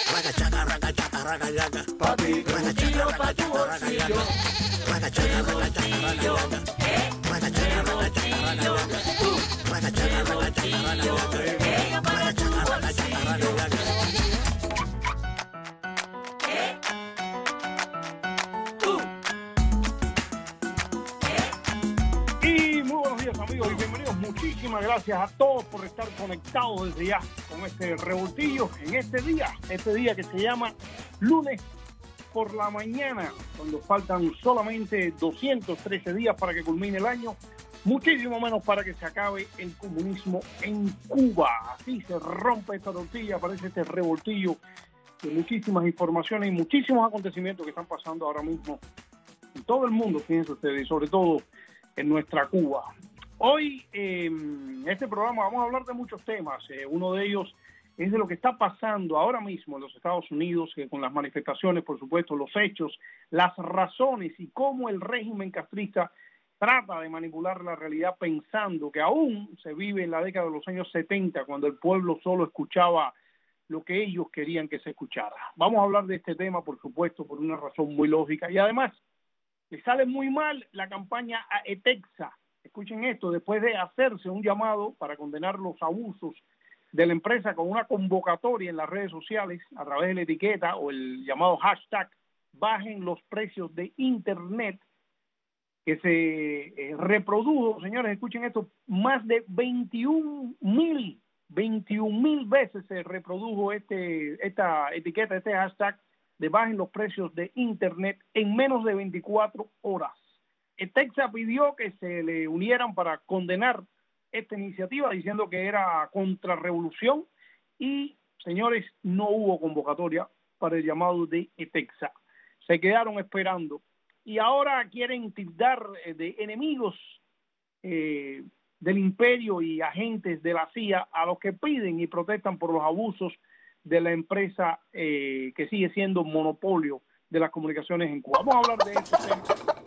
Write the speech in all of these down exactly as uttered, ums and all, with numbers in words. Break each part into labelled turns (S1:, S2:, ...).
S1: Raga chaca, raga chaca, raga yaga.
S2: Papi, bolsillo pa' tu bolsillo.
S1: Raga chaca, raga chaca, raga yaga. Raga chaca, raga chaca, raga yaga. Raga chaca, raga chaca, raga yaga. Raga chaca, raga chaca, raga yaga.
S3: Y muy buenos días, amigos, y bienvenidos. Muchísimas gracias a todos por estar conectados desde ya con este revoltillo en este día, este día que se llama lunes por la mañana, cuando faltan solamente doscientos trece días para que culmine el año, muchísimo menos para que se acabe el comunismo en Cuba. Así se rompe esta tortilla, aparece este revoltillo de muchísimas informaciones y muchísimos acontecimientos que están pasando ahora mismo en todo el mundo, fíjense ustedes, y sobre todo en nuestra Cuba. Hoy eh, en este programa vamos a hablar de muchos temas. Eh, uno de ellos es de lo que está pasando ahora mismo en los Estados Unidos, eh, con las manifestaciones, por supuesto, los hechos, las razones y cómo el régimen castrista trata de manipular la realidad pensando que aún se vive en la década de los años setenta, cuando el pueblo solo escuchaba lo que ellos querían que se escuchara. Vamos a hablar de este tema, por supuesto, por una razón muy lógica. Y además, le sale muy mal la campaña a ETEXA. Escuchen esto, después de hacerse un llamado para condenar los abusos de la empresa con una convocatoria en las redes sociales a través de la etiqueta o el llamado hashtag bajen los precios de Internet, que se eh, reprodujo, señores, escuchen esto, más de veintiún mil veces se reprodujo este esta etiqueta, este hashtag de bajen los precios de Internet en menos de veinticuatro horas. El Texas pidió que se le unieran para condenar esta iniciativa, diciendo que era contrarrevolución, y, señores, no hubo convocatoria para el llamado de ETEXA. Se quedaron esperando y ahora quieren tildar de enemigos eh, del imperio y agentes de la C I A a los que piden y protestan por los abusos de la empresa eh, que sigue siendo monopolio de las comunicaciones en Cuba. Vamos a hablar de este tema.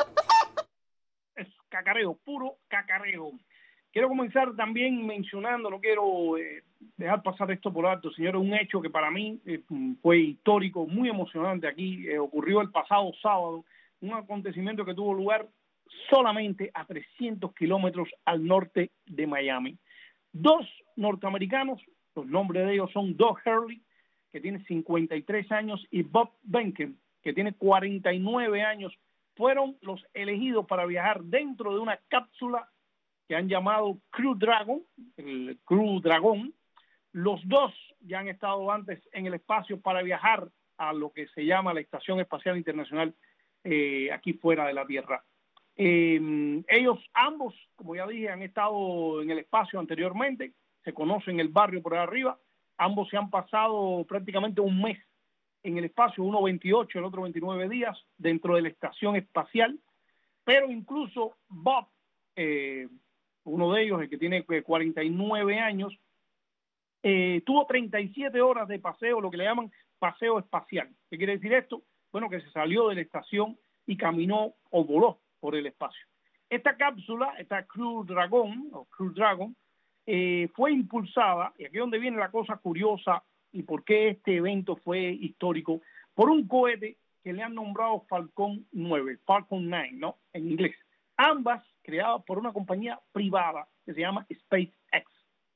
S3: Es cacareo, puro cacareo. Quiero comenzar también mencionando, no quiero eh, dejar pasar esto por alto, señores, un hecho que para mí eh, fue histórico, muy emocionante aquí, eh, ocurrió el pasado sábado, un acontecimiento que tuvo lugar solamente a trescientos kilómetros al norte de Miami. Dos norteamericanos, los nombres de ellos son Doug Hurley, que tiene cincuenta y tres años, y Bob Behnken, que tiene cuarenta y nueve años, fueron los elegidos para viajar dentro de una cápsula que han llamado Crew Dragon, el Crew Dragón. Los dos ya han estado antes en el espacio para viajar a lo que se llama la Estación Espacial Internacional eh, aquí fuera de la Tierra. Eh, ellos ambos, como ya dije, han estado en el espacio anteriormente, se conocen el barrio por ahí arriba, ambos se han pasado prácticamente un mes en el espacio, uno veintiocho, el otro veintinueve días dentro de la estación espacial, pero incluso Bob, eh, uno de ellos, el que tiene cuarenta y nueve años, eh, tuvo treinta y siete horas de paseo, lo que le llaman paseo espacial. ¿Qué quiere decir esto? Bueno, que se salió de la estación y caminó o voló por el espacio. Esta cápsula, esta Crew Dragon, o Crew Dragon, eh, fue impulsada, y aquí es donde viene la cosa curiosa y por qué este evento fue histórico, por un cohete que le han nombrado Falcon nueve, Falcon nueve, ¿no? En inglés. Ambas creadas por una compañía privada que se llama SpaceX.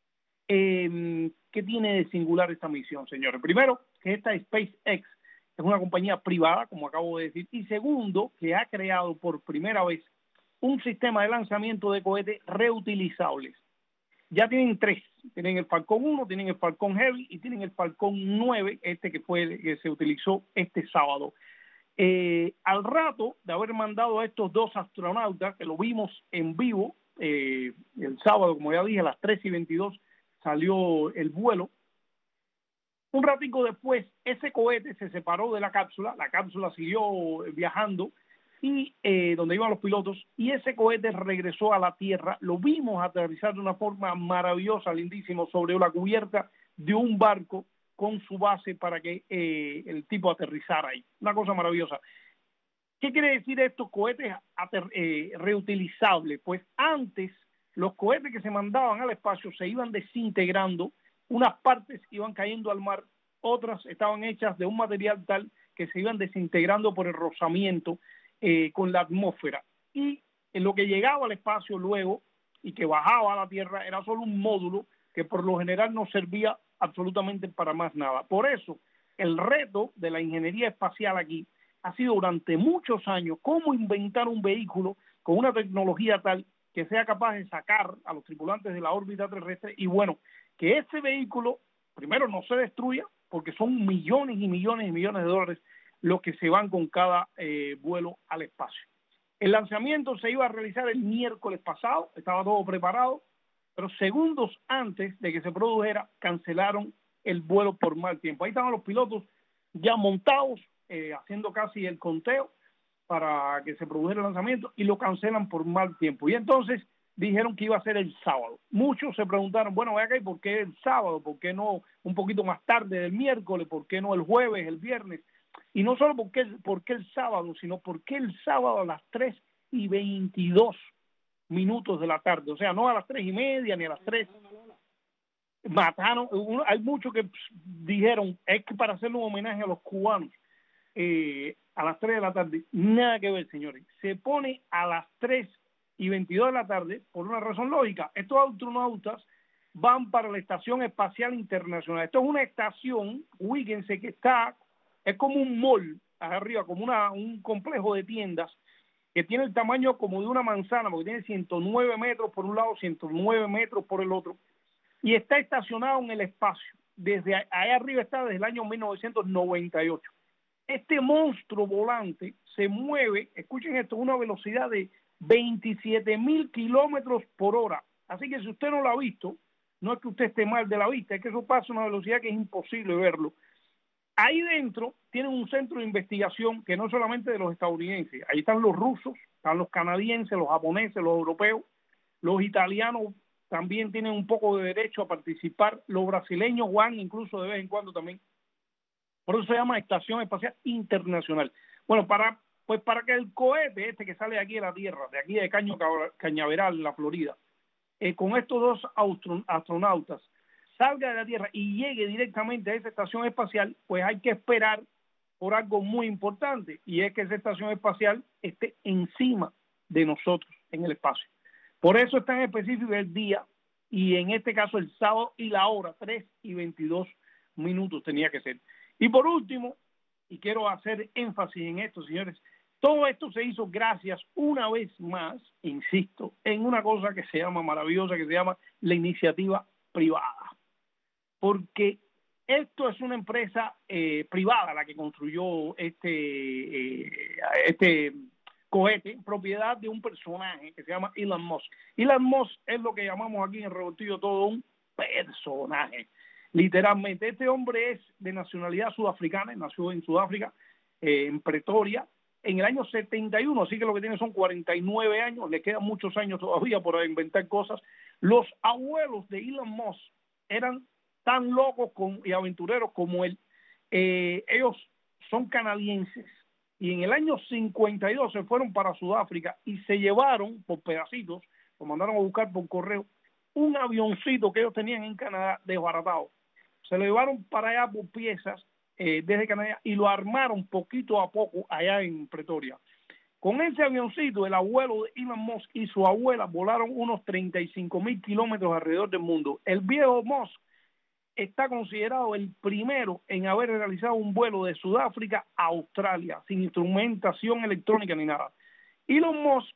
S3: Eh, ¿Qué tiene de singular esta misión, señores? Primero, que esta SpaceX es una compañía privada, como acabo de decir, y segundo, que ha creado por primera vez un sistema de lanzamiento de cohetes reutilizables. Ya tienen tres, tienen el Falcon uno, tienen el Falcon Heavy y tienen el Falcon nueve, este que fue el que se utilizó este sábado. Eh, al rato de haber mandado a estos dos astronautas, que lo vimos en vivo, eh, el sábado, como ya dije, a las tres y veintidós salió el vuelo. Un ratico después, ese cohete se separó de la cápsula, la cápsula siguió viajando, y eh, donde iban los pilotos, y ese cohete regresó a la Tierra. Lo vimos aterrizar de una forma maravillosa, lindísimo, sobre la cubierta de un barco con su base para que eh, el tipo aterrizara ahí. Una cosa maravillosa. ¿Qué quiere decir estos cohetes eh, reutilizables? Pues antes los cohetes que se mandaban al espacio se iban desintegrando, unas partes iban cayendo al mar otras estaban hechas de un material tal que se iban desintegrando por el rozamiento eh, con la atmósfera. Y en lo que llegaba al espacio luego y que bajaba a la Tierra era solo un módulo que por lo general no servía absolutamente para más nada. Por eso, el reto de la ingeniería espacial aquí ha sido durante muchos años cómo inventar un vehículo con una tecnología tal que sea capaz de sacar a los tripulantes de la órbita terrestre y bueno, que ese vehículo primero no se destruya, porque son millones y millones y millones de dólares los que se van con cada eh, vuelo al espacio. El lanzamiento se iba a realizar el miércoles pasado, estaba todo preparado, pero segundos antes de que se produjera, cancelaron el vuelo por mal tiempo. Ahí estaban los pilotos ya montados, eh, haciendo casi el conteo para que se produjera el lanzamiento y lo cancelan por mal tiempo. Y entonces dijeron que iba a ser el sábado. Muchos se preguntaron, bueno, vea acá, ¿y por qué el sábado? ¿Por qué no un poquito más tarde del miércoles? ¿Por qué no el jueves, el viernes? Y no solo por qué, por qué el sábado, sino por qué el sábado a las tres y veintidós minutos de la tarde. O sea, no a las tres y media ni a las tres. Mataron, hay muchos que dijeron, es que para hacerle un homenaje a los cubanos, eh, a las tres de la tarde. Nada que ver, señores. Se pone a las tres y veintidós de la tarde por una razón lógica. Estos astronautas van para la Estación Espacial Internacional. Esto es una estación, fíjense que está, es como un mall, arriba, como una, un complejo de tiendas que tiene el tamaño como de una manzana, porque tiene ciento nueve metros por un lado, ciento nueve metros por el otro, y está estacionado en el espacio. Desde allá arriba está desde el año mil novecientos noventa y ocho. Este monstruo volante se mueve, escuchen esto, a una velocidad de veintisiete mil kilómetros por hora. Así que si usted no lo ha visto, no es que usted esté mal de la vista, es que eso pasa a una velocidad que es imposible verlo. Ahí dentro tienen un centro de investigación que no es solamente de los estadounidenses, ahí están los rusos, están los canadienses, los japoneses, los europeos, los italianos también tienen un poco de derecho a participar, los brasileños van incluso de vez en cuando también. Por eso se llama Estación Espacial Internacional. Bueno, para pues para que el cohete este que sale aquí de la Tierra, de aquí de Caño Cañaveral, en la Florida, eh, con estos dos astronautas, salga de la Tierra y llegue directamente a esa estación espacial, pues hay que esperar por algo muy importante, y es que esa estación espacial esté encima de nosotros en el espacio. Por eso es tan específico el día, y en este caso el sábado y la hora, tres y veintidós minutos tenía que ser. Y por último, y quiero hacer énfasis en esto, señores, todo esto se hizo gracias, una vez más, insisto, en una cosa que se llama maravillosa, que se llama la iniciativa privada. Porque esto es una empresa eh, privada la que construyó este, eh, este cohete, propiedad de un personaje que se llama Elon Musk. Elon Musk es lo que llamamos aquí en Revoltillo todo un personaje. Literalmente, este hombre es de nacionalidad sudafricana, nació en Sudáfrica, eh, en Pretoria, en el año setenta y uno, así que lo que tiene son cuarenta y nueve años, le quedan muchos años todavía por inventar cosas. Los abuelos de Elon Musk eran tan locos con, y aventureros como él. Eh, ellos son canadienses y en el año cincuenta y dos se fueron para Sudáfrica y se llevaron por pedacitos, lo mandaron a buscar por correo, un avioncito que ellos tenían en Canadá desbaratado. Se lo llevaron para allá por piezas eh, desde Canadá y lo armaron poquito a poco allá en Pretoria. Con ese avioncito, el abuelo de Elon Musk y su abuela volaron unos treinta y cinco mil kilómetros alrededor del mundo. El viejo Musk está considerado el primero en haber realizado un vuelo de Sudáfrica a Australia, sin instrumentación electrónica ni nada. Elon Musk,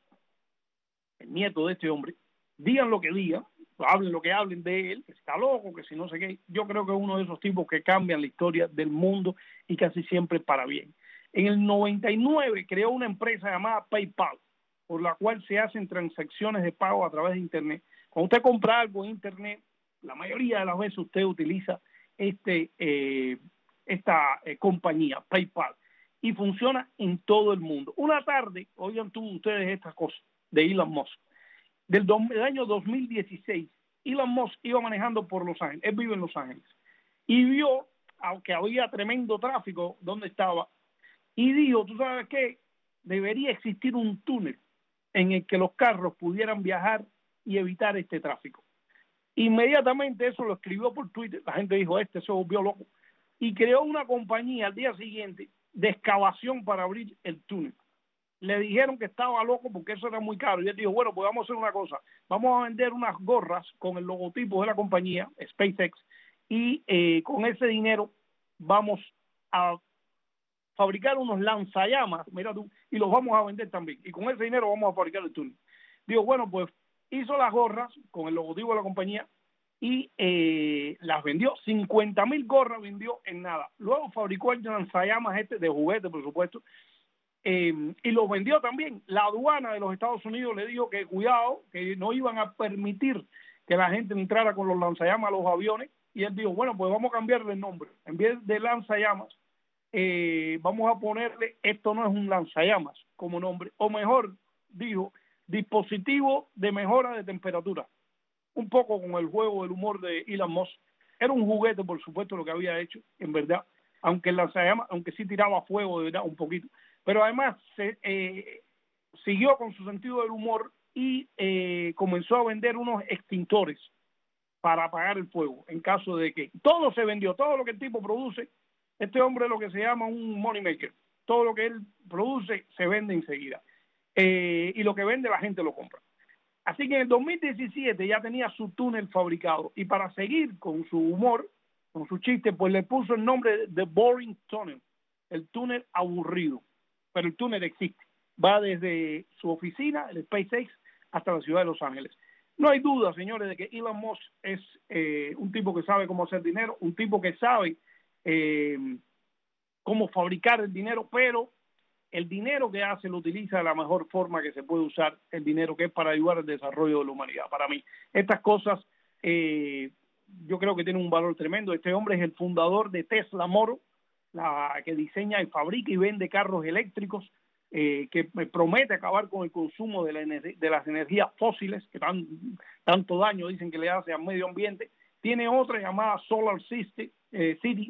S3: el nieto de este hombre, digan lo que digan, hablen lo que hablen de él, que está loco, que si no sé qué, yo creo que es uno de esos tipos que cambian la historia del mundo y casi siempre para bien. En el noventa y nueve creó una empresa llamada PayPal, por la cual se hacen transacciones de pago a través de Internet. Cuando usted compra algo en Internet, la mayoría de las veces usted utiliza este eh, esta eh, compañía, PayPal, y funciona en todo el mundo. Una tarde, oigan tú ustedes estas cosas de Elon Musk. Del, do, del año dos mil dieciséis, Elon Musk iba manejando por Los Ángeles, él vive en Los Ángeles, y vio, aunque había tremendo tráfico donde estaba, y dijo, tú sabes qué, debería existir un túnel en el que los carros pudieran viajar y evitar este tráfico. Inmediatamente eso lo escribió por Twitter, la gente dijo, este se volvió loco, y creó una compañía al día siguiente de excavación para abrir el túnel. Le dijeron que estaba loco porque eso era muy caro. Y él dijo, bueno, pues vamos a hacer una cosa. Vamos a vender unas gorras con el logotipo de la compañía, SpaceX, y eh, con ese dinero vamos a fabricar unos lanzallamas, mira tú, y los vamos a vender también. Y con ese dinero vamos a fabricar el túnel. Digo, bueno, pues hizo las gorras con el logotipo de la compañía y eh, las vendió. cincuenta mil gorras vendió en nada. Luego fabricó el lanzallamas este de juguete, por supuesto, eh, y los vendió también. La aduana de los Estados Unidos le dijo que cuidado, que no iban a permitir que la gente entrara con los lanzallamas a los aviones, y él dijo, bueno, pues vamos a cambiarle el nombre. En vez de lanzallamas, eh, vamos a ponerle, esto no es un lanzallamas como nombre, o mejor, dijo, dispositivo de mejora de temperatura. Un poco con el juego del humor de Elon Musk. Era un juguete, por supuesto, lo que había hecho, en verdad, aunque el lanzallamas, aunque sí tiraba fuego, de verdad, un poquito. Pero además se, eh, siguió con su sentido del humor y eh, comenzó a vender unos extintores para apagar el fuego, en caso de que todo se vendió, todo lo que el tipo produce. Este hombre es lo que se llama un money maker. Todo lo que él produce se vende enseguida. Eh, y lo que vende la gente lo compra. Así que en el dos mil diecisiete ya tenía su túnel fabricado, y para seguir con su humor, con su chiste, pues le puso el nombre de The Boring Tunnel, el túnel aburrido. Pero el túnel existe. Va desde su oficina, el SpaceX, hasta la ciudad de Los Ángeles. No hay duda, señores, de que Elon Musk es eh, un tipo que sabe cómo hacer dinero, un tipo que sabe eh, cómo fabricar el dinero, pero el dinero que hace lo utiliza de la mejor forma que se puede usar, el dinero que es para ayudar al desarrollo de la humanidad. Para mí, estas cosas eh, yo creo que tienen un valor tremendo. Este hombre es el fundador de Tesla Motors, la que diseña y fabrica y vende carros eléctricos, eh, que promete acabar con el consumo de, la de las energías fósiles, que tan, tanto daño dicen que le hace al medio ambiente. Tiene otra llamada Solar City, eh, City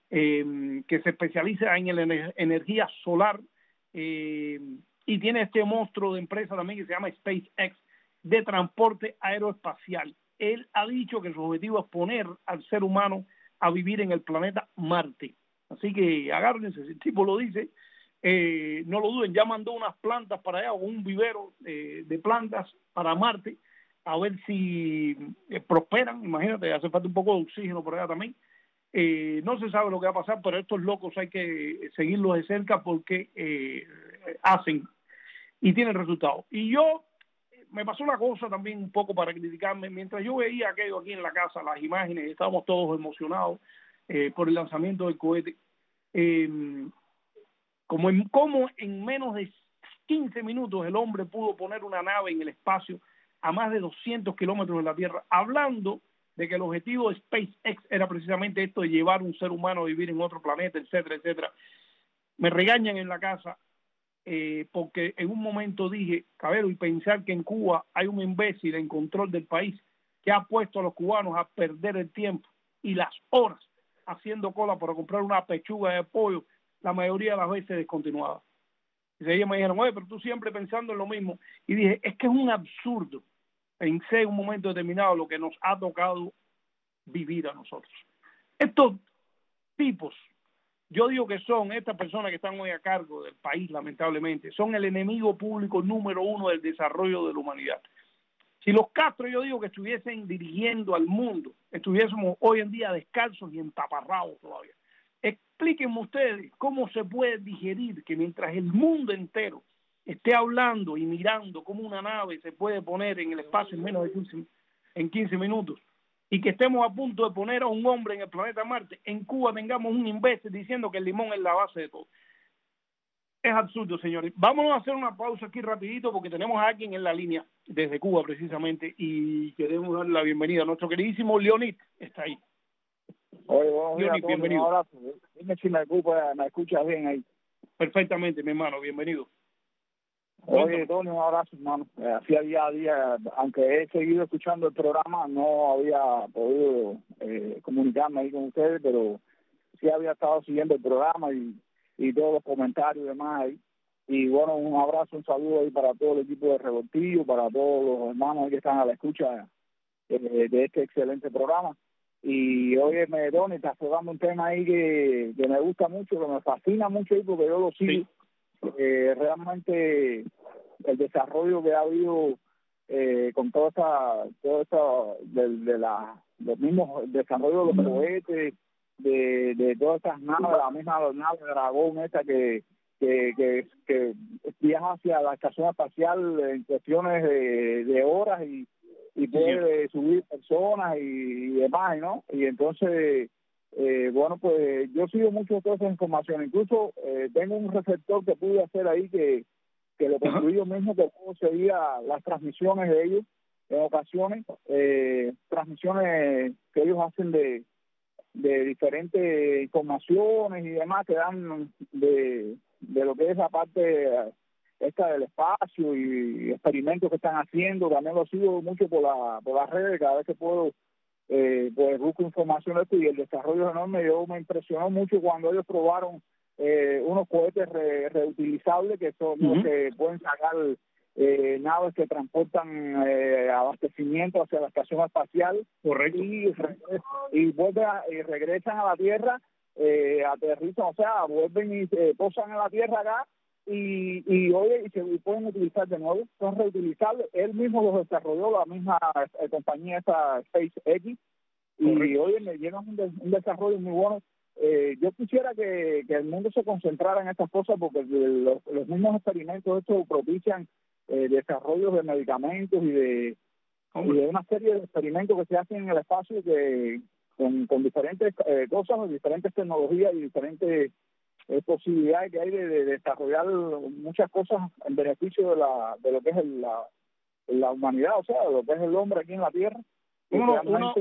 S3: eh, que se especializa en la energía solar, eh, y tiene este monstruo de empresa también que se llama SpaceX, de transporte aeroespacial. Él ha dicho que su objetivo es poner al ser humano a vivir en el planeta Marte. Así que agárrense, si el tipo lo dice, eh, no lo duden. Ya mandó unas plantas para allá, o un vivero eh, de plantas para Marte, a ver si eh, prosperan. Imagínate, hace falta un poco de oxígeno por allá también. Eh, no se sabe lo que va a pasar, pero estos locos hay que seguirlos de cerca porque eh, hacen y tienen resultados. Y yo, me pasó una cosa también un poco para criticarme. Mientras yo veía aquello aquí en la casa, las imágenes, estábamos todos emocionados eh, por el lanzamiento del cohete. Eh, como, en, como en menos de quince minutos el hombre pudo poner una nave en el espacio a más de doscientos kilómetros de la Tierra, hablando de que el objetivo de SpaceX era precisamente esto, de llevar un ser humano a vivir en otro planeta, etcétera, etcétera. Me regañan en la casa eh, porque en un momento dije, Cabero, y pensar que en Cuba hay un imbécil en control del país que ha puesto a los cubanos a perder el tiempo y las horas haciendo cola para comprar una pechuga de pollo, la mayoría de las veces descontinuada. Y ellos me dijeron, oye, pero tú siempre pensando en lo mismo. Y dije, es que es un absurdo. Pensé en un momento determinado lo que nos ha tocado vivir a nosotros. Estos tipos, yo digo que son estas personas que están hoy a cargo del país, lamentablemente, son el enemigo público número uno del desarrollo de la humanidad. Si los Castro, yo digo que estuviesen dirigiendo al mundo, estuviésemos hoy en día descalzos y entaparrados todavía. Explíquenme ustedes cómo se puede digerir que mientras el mundo entero esté hablando y mirando cómo una nave se puede poner en el espacio en menos de quince, en quince minutos, y que estemos a punto de poner a un hombre en el planeta Marte, en Cuba tengamos un imbécil diciendo que el limón es la base de todo. Es absurdo, señores. Vámonos a hacer una pausa aquí rapidito porque tenemos a alguien en la línea desde Cuba precisamente y queremos dar la bienvenida a nuestro queridísimo Leonid. Está ahí.
S4: Oye, buenos días,
S3: Leonid, bienvenido.
S4: Un abrazo. Dime si me, escucha, me escuchas bien ahí.
S3: Perfectamente, mi hermano. Bienvenido.
S4: Oye, Tony, un abrazo, hermano. Eh, hacía día a día, aunque he seguido escuchando el programa, no había podido eh, comunicarme ahí con ustedes, pero sí había estado siguiendo el programa y, y todos los comentarios y demás ahí. Y bueno, un abrazo, un saludo ahí para todo el equipo de Revoltillo, para todos los hermanos que están a la escucha eh, de este excelente programa. Y oye, me Donny, estás tocando un tema ahí que, que me gusta mucho, que me fascina mucho ahí porque yo lo sigo. Sí. Eh, realmente el desarrollo que ha habido eh, con toda esa, toda esa de, de la, los mismos desarrollos de los cohetes, de, de todas esas naves, la misma nave Dragón esa que que, que, que viaja hacia la estación espacial en cuestiones de, de horas y, y puede sí. subir personas y, y demás, ¿no? Y entonces, eh, bueno, pues yo sigo mucho toda esa información. Incluso eh, tengo un receptor que pude hacer ahí que, que lo construí yo mismo, que puedo seguir las transmisiones de ellos en ocasiones, eh, transmisiones que ellos hacen de de diferentes informaciones y demás que dan de, de lo que es la parte esta del espacio y experimentos que están haciendo. También lo sigo mucho por la por las redes, cada vez que puedo eh, pues busco información de esto, y el desarrollo es enorme. Yo me impresionó mucho cuando ellos probaron eh, unos cohetes re, reutilizables que son uh-huh. los que pueden sacar Eh, naves que transportan eh, abastecimiento hacia la estación espacial.
S3: Correcto.
S4: y, y, vuelven a, y regresan a la Tierra, eh, aterrizan, o sea, vuelven y eh, posan en la Tierra acá y, y oye, y se y pueden utilizar de nuevo, son reutilizables. Él mismo los desarrolló, la misma eh, compañía esa SpaceX, y Correcto. Oye, me llevan un, de, un desarrollo muy bueno. Eh, yo quisiera que, que el mundo se concentrara en estas cosas, porque los, los mismos experimentos estos propician Eh, desarrollos de medicamentos y de, y de una serie de experimentos que se hacen en el espacio que con, con diferentes eh, cosas, diferentes tecnologías y diferentes eh, posibilidades que hay de, de desarrollar muchas cosas en beneficio de la de lo que es el, la, la humanidad, o sea, de lo que es el hombre aquí en la Tierra.
S3: Uno, uno,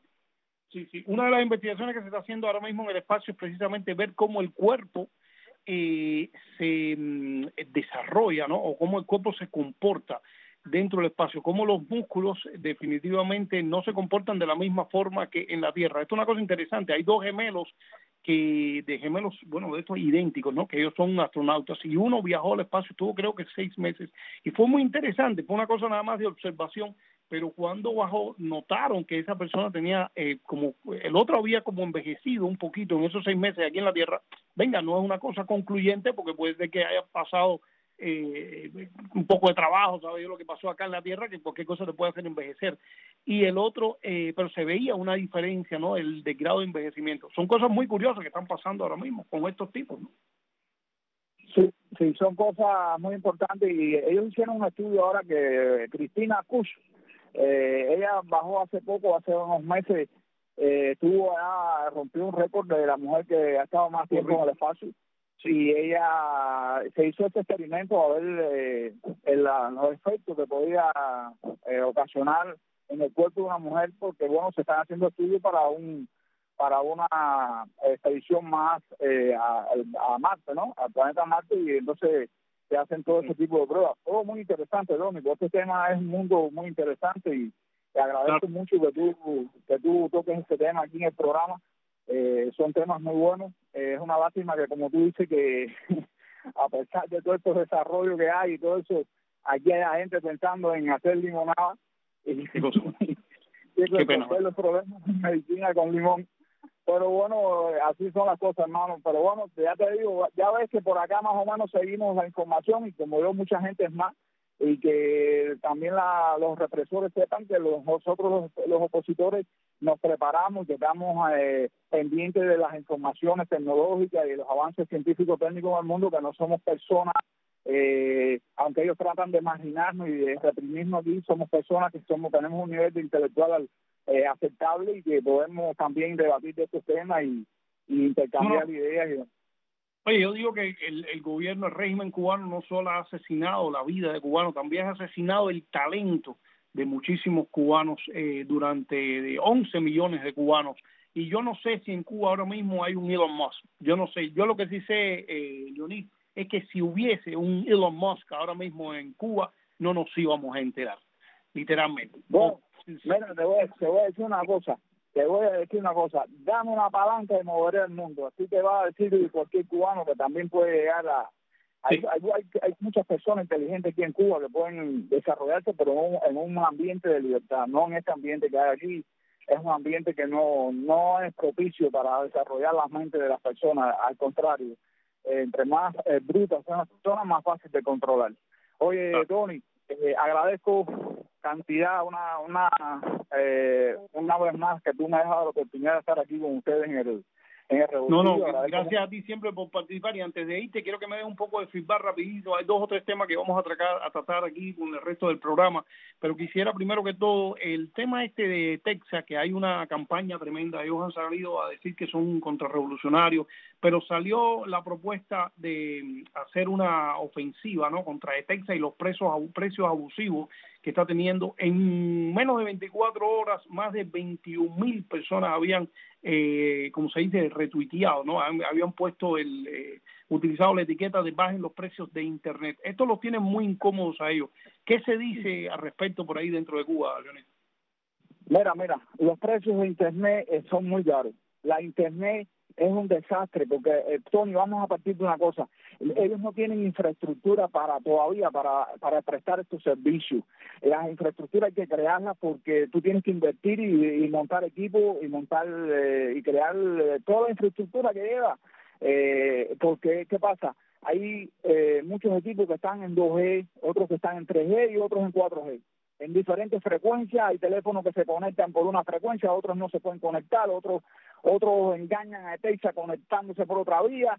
S3: sí, sí. Una de las investigaciones que se está haciendo ahora mismo en el espacio es precisamente ver cómo el cuerpo Eh, se mm, desarrolla, ¿no? O cómo el cuerpo se comporta dentro del espacio, cómo los músculos definitivamente no se comportan de la misma forma que en la Tierra. Esto es una cosa interesante. Hay dos gemelos que de gemelos, bueno, de estos idénticos, ¿no? Que ellos son astronautas, y uno viajó al espacio, estuvo creo que seis meses, y fue muy interesante, fue una cosa nada más de observación, pero cuando bajó notaron que esa persona tenía eh, como, el otro había como envejecido un poquito en esos seis meses aquí en la Tierra. Venga, no es una cosa concluyente porque puede ser que haya pasado eh, un poco de trabajo, ¿sabes? Yo lo que pasó acá en la Tierra, que cualquier cosa te puede hacer envejecer. Y el otro, eh, pero se veía una diferencia, ¿no? El de grado de envejecimiento. Son cosas muy curiosas que están pasando ahora mismo con estos tipos, ¿no?
S4: Sí, sí, son cosas muy importantes, y ellos hicieron un estudio ahora que Cristina Kush, eh, ella bajó hace poco, hace unos meses, eh, estuvo allá, rompió un récord de la mujer que ha estado más tiempo en el espacio. Sí, ella se hizo este experimento a ver eh, el, los efectos que podía eh, ocasionar en el cuerpo de una mujer, porque bueno, se están haciendo estudios para un para una expedición más eh, a, a Marte, ¿no? Al planeta Marte, y entonces se hacen todo ese tipo de pruebas. Todo muy interesante, Donny. Este tema es un mundo muy interesante, y te agradezco claro. mucho que tú que tú toques este tema aquí en el programa. Eh, son temas muy buenos. Eh, es una lástima que, como tú dices, que a pesar de todo estos desarrollos que hay y todo eso, aquí hay gente pensando en hacer limonada y, y, y resolver los problemas de medicina con limón. Pero bueno, así son las cosas, hermano. Pero bueno, ya te digo, ya ves que por acá más o menos seguimos la información, y como veo mucha gente es más, y que también la, los represores sepan que los, nosotros los, los opositores nos preparamos, que estamos eh, pendientes de las informaciones tecnológicas y de los avances científicos técnicos del mundo, que no somos personas, eh, aunque ellos tratan de marginarnos y de reprimirnos aquí, somos personas que somos tenemos un nivel de intelectual eh, aceptable, y que podemos también debatir de estos temas y, y intercambiar no. ideas. Y...
S3: Oye, yo digo que el, el gobierno, el régimen cubano no solo ha asesinado la vida de cubanos, también ha asesinado el talento de muchísimos cubanos, eh, durante de once millones de cubanos. Y yo no sé si en Cuba ahora mismo hay un Elon Musk. Yo no sé. Yo lo que sí sé, eh, Leonid, es que si hubiese un Elon Musk ahora mismo en Cuba, no nos íbamos a enterar, literalmente.
S4: Bueno, mira, te voy, te voy a decir una cosa. Te voy a decir una cosa, dame una palanca y moveré el mundo. Así te va a decir cualquier cubano que también puede llegar a... Hay, sí. hay, hay, hay muchas personas inteligentes aquí en Cuba que pueden desarrollarse, pero en un, en un ambiente de libertad, no en este ambiente que hay aquí, es un ambiente que no, no es propicio para desarrollar las mentes de las personas, al contrario, eh, entre más eh, brutas son las personas, más fácil de controlar. Oye, ah. Tony, eh, agradezco cantidad, una, una, eh, una vez más que tú me has dado la oportunidad de estar aquí con ustedes en el En el
S3: no, no, gracias a ti siempre por participar, y antes de irte quiero que me des un poco de feedback rapidito. Hay dos o tres temas que vamos a tratar, a tratar aquí con el resto del programa, pero quisiera primero que todo el tema este de Texas, que hay una campaña tremenda. Ellos han salido a decir que son contrarrevolucionarios, pero salió la propuesta de hacer una ofensiva, ¿no?, contra Texas y los precios, precios abusivos que está teniendo. En menos de veinticuatro horas, más de veintiún mil personas habían, eh, como se dice, retuiteado, ¿no? Habían puesto, el eh, utilizado la etiqueta de bajen los precios de Internet. Esto los tiene muy incómodos a ellos. ¿Qué se dice al respecto por ahí dentro de Cuba, Leonel?
S4: Mira, mira, los precios de Internet eh, son muy caros. La Internet es un desastre porque, eh, Tony, vamos a partir de una cosa. Ellos no tienen infraestructura para todavía para, para prestar estos servicios. Las infraestructuras hay que crearlas porque tú tienes que invertir y, y montar equipo y montar eh, y crear eh, toda la infraestructura que lleva. Eh, porque, ¿qué pasa? Hay eh, muchos equipos que están en dos G, otros que están en tres G y otros en cuatro G. En diferentes frecuencias, hay teléfonos que se conectan por una frecuencia, otros no se pueden conectar, otros otros engañan a Texas conectándose por otra vía,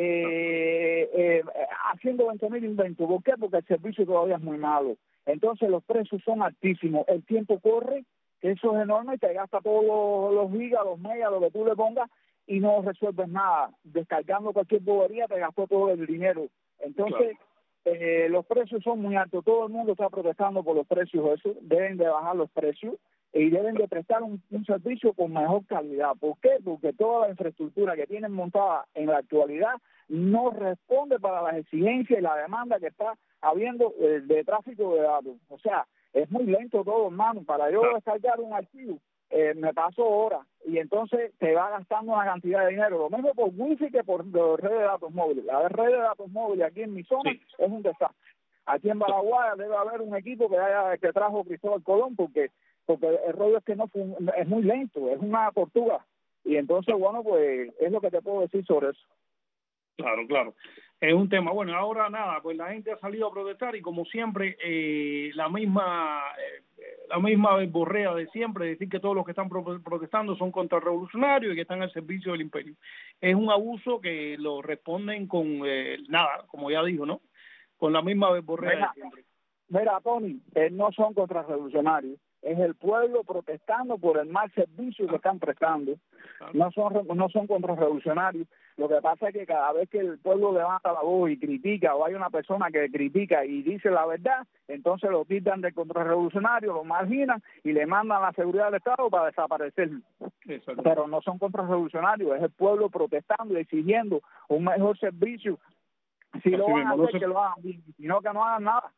S4: eh, eh, haciendo veinte mil inventos. ¿Por qué? Porque el servicio todavía es muy malo. Entonces los precios son altísimos, el tiempo corre, que eso es enorme, y te gasta todos los, los gigas, los megas, lo que tú le pongas, y no resuelves nada. Descargando cualquier bobería te gastó todo el dinero. Entonces... Claro. Eh, los precios son muy altos, todo el mundo está protestando por los precios, eso, deben de bajar los precios y deben de prestar un, un servicio con mejor calidad. ¿Por qué? Porque toda la infraestructura que tienen montada en la actualidad no responde para las exigencias y la demanda que está habiendo eh, de tráfico de datos. O sea, es muy lento todo, hermano. Para yo descargar un archivo, eh, me paso horas y entonces te va gastando una cantidad de dinero, lo mismo por wifi que por red de datos móviles. La red de datos móviles aquí en mi zona sí. es un desastre. Aquí en Baraguaya debe haber un equipo que haya que trajo Cristóbal Colón porque porque el rollo es que no es muy lento, es una tortuga. Y entonces, bueno, pues es lo que te puedo decir sobre eso.
S3: Claro, claro. Es un tema. Bueno, ahora nada, pues la gente ha salido a protestar y como siempre, eh, la misma eh, la misma verborrea de siempre, decir que todos los que están pro protestando son contrarrevolucionarios y que están al servicio del imperio. Es un abuso que lo responden con eh, nada, como ya dijo, ¿no? Con la misma verborrea
S4: mira,
S3: de siempre.
S4: Mira, Tony, eh, no son contrarrevolucionarios. Es el pueblo protestando por el mal servicio que están prestando. No son no son contrarrevolucionarios. Lo que pasa es que cada vez que el pueblo levanta la voz y critica, o hay una persona que critica y dice la verdad, entonces lo tildan de contrarrevolucionario, lo marginan y le mandan a la seguridad del Estado para desaparecerlo. Pero no son contrarrevolucionarios, es el pueblo protestando y exigiendo un mejor servicio. Si lo van a hacer, que lo hagan bien, sino que no hagan nada.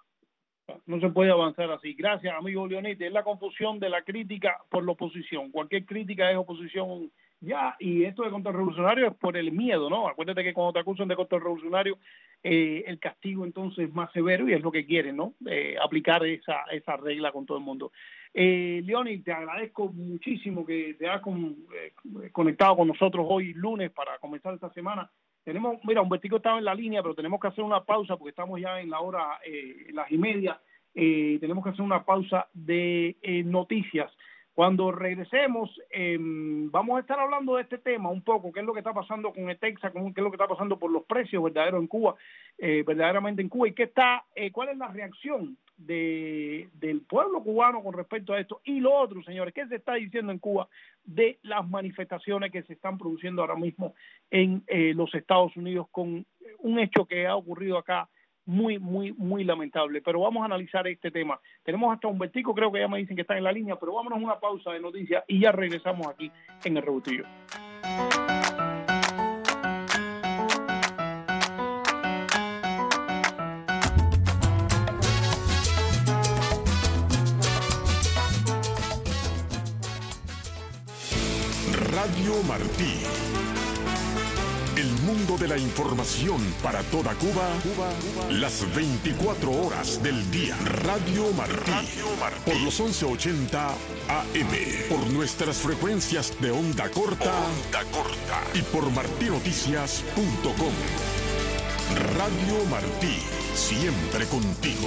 S3: No se puede avanzar así. Gracias, amigo Leonete. Es la confusión de la crítica por la oposición. Cualquier crítica es oposición ya, y esto de contrarrevolucionario es por el miedo, ¿no? Acuérdate que cuando te acusan de contrarrevolucionario, eh, el castigo entonces es más severo y es lo que quieren, ¿no? Eh, aplicar esa esa regla con todo el mundo. Eh, Leonel, te agradezco muchísimo que te has con, eh, conectado con nosotros hoy lunes para comenzar esta semana. Tenemos, mira, Humbertico estaba en la línea, pero tenemos que hacer una pausa porque estamos ya en la hora, eh, las y media. Eh, tenemos que hacer una pausa de eh, noticias. Cuando regresemos, eh, vamos a estar hablando de este tema un poco, qué es lo que está pasando con el Texas, qué es lo que está pasando por los precios verdaderos en Cuba, eh, verdaderamente en Cuba, y qué está, eh, cuál es la reacción de del pueblo cubano con respecto a esto. Y lo otro, señores, ¿qué se está diciendo en Cuba de las manifestaciones que se están produciendo ahora mismo en eh, los Estados Unidos con un hecho que ha ocurrido acá muy, muy, muy lamentable? Pero vamos a analizar este tema. Tenemos hasta Humbertico, creo que ya me dicen que está en la línea, pero vámonos a una pausa de noticias y ya regresamos aquí en El Revoltillo.
S5: Radio Martí, el mundo de la información para toda Cuba, Cuba, Cuba. Las veinticuatro horas del día. Radio Martí. Radio Martí. Por los once ochenta A M. Por nuestras frecuencias de onda corta. Onda corta. Y por martinoticias punto com. Radio Martí. Siempre contigo.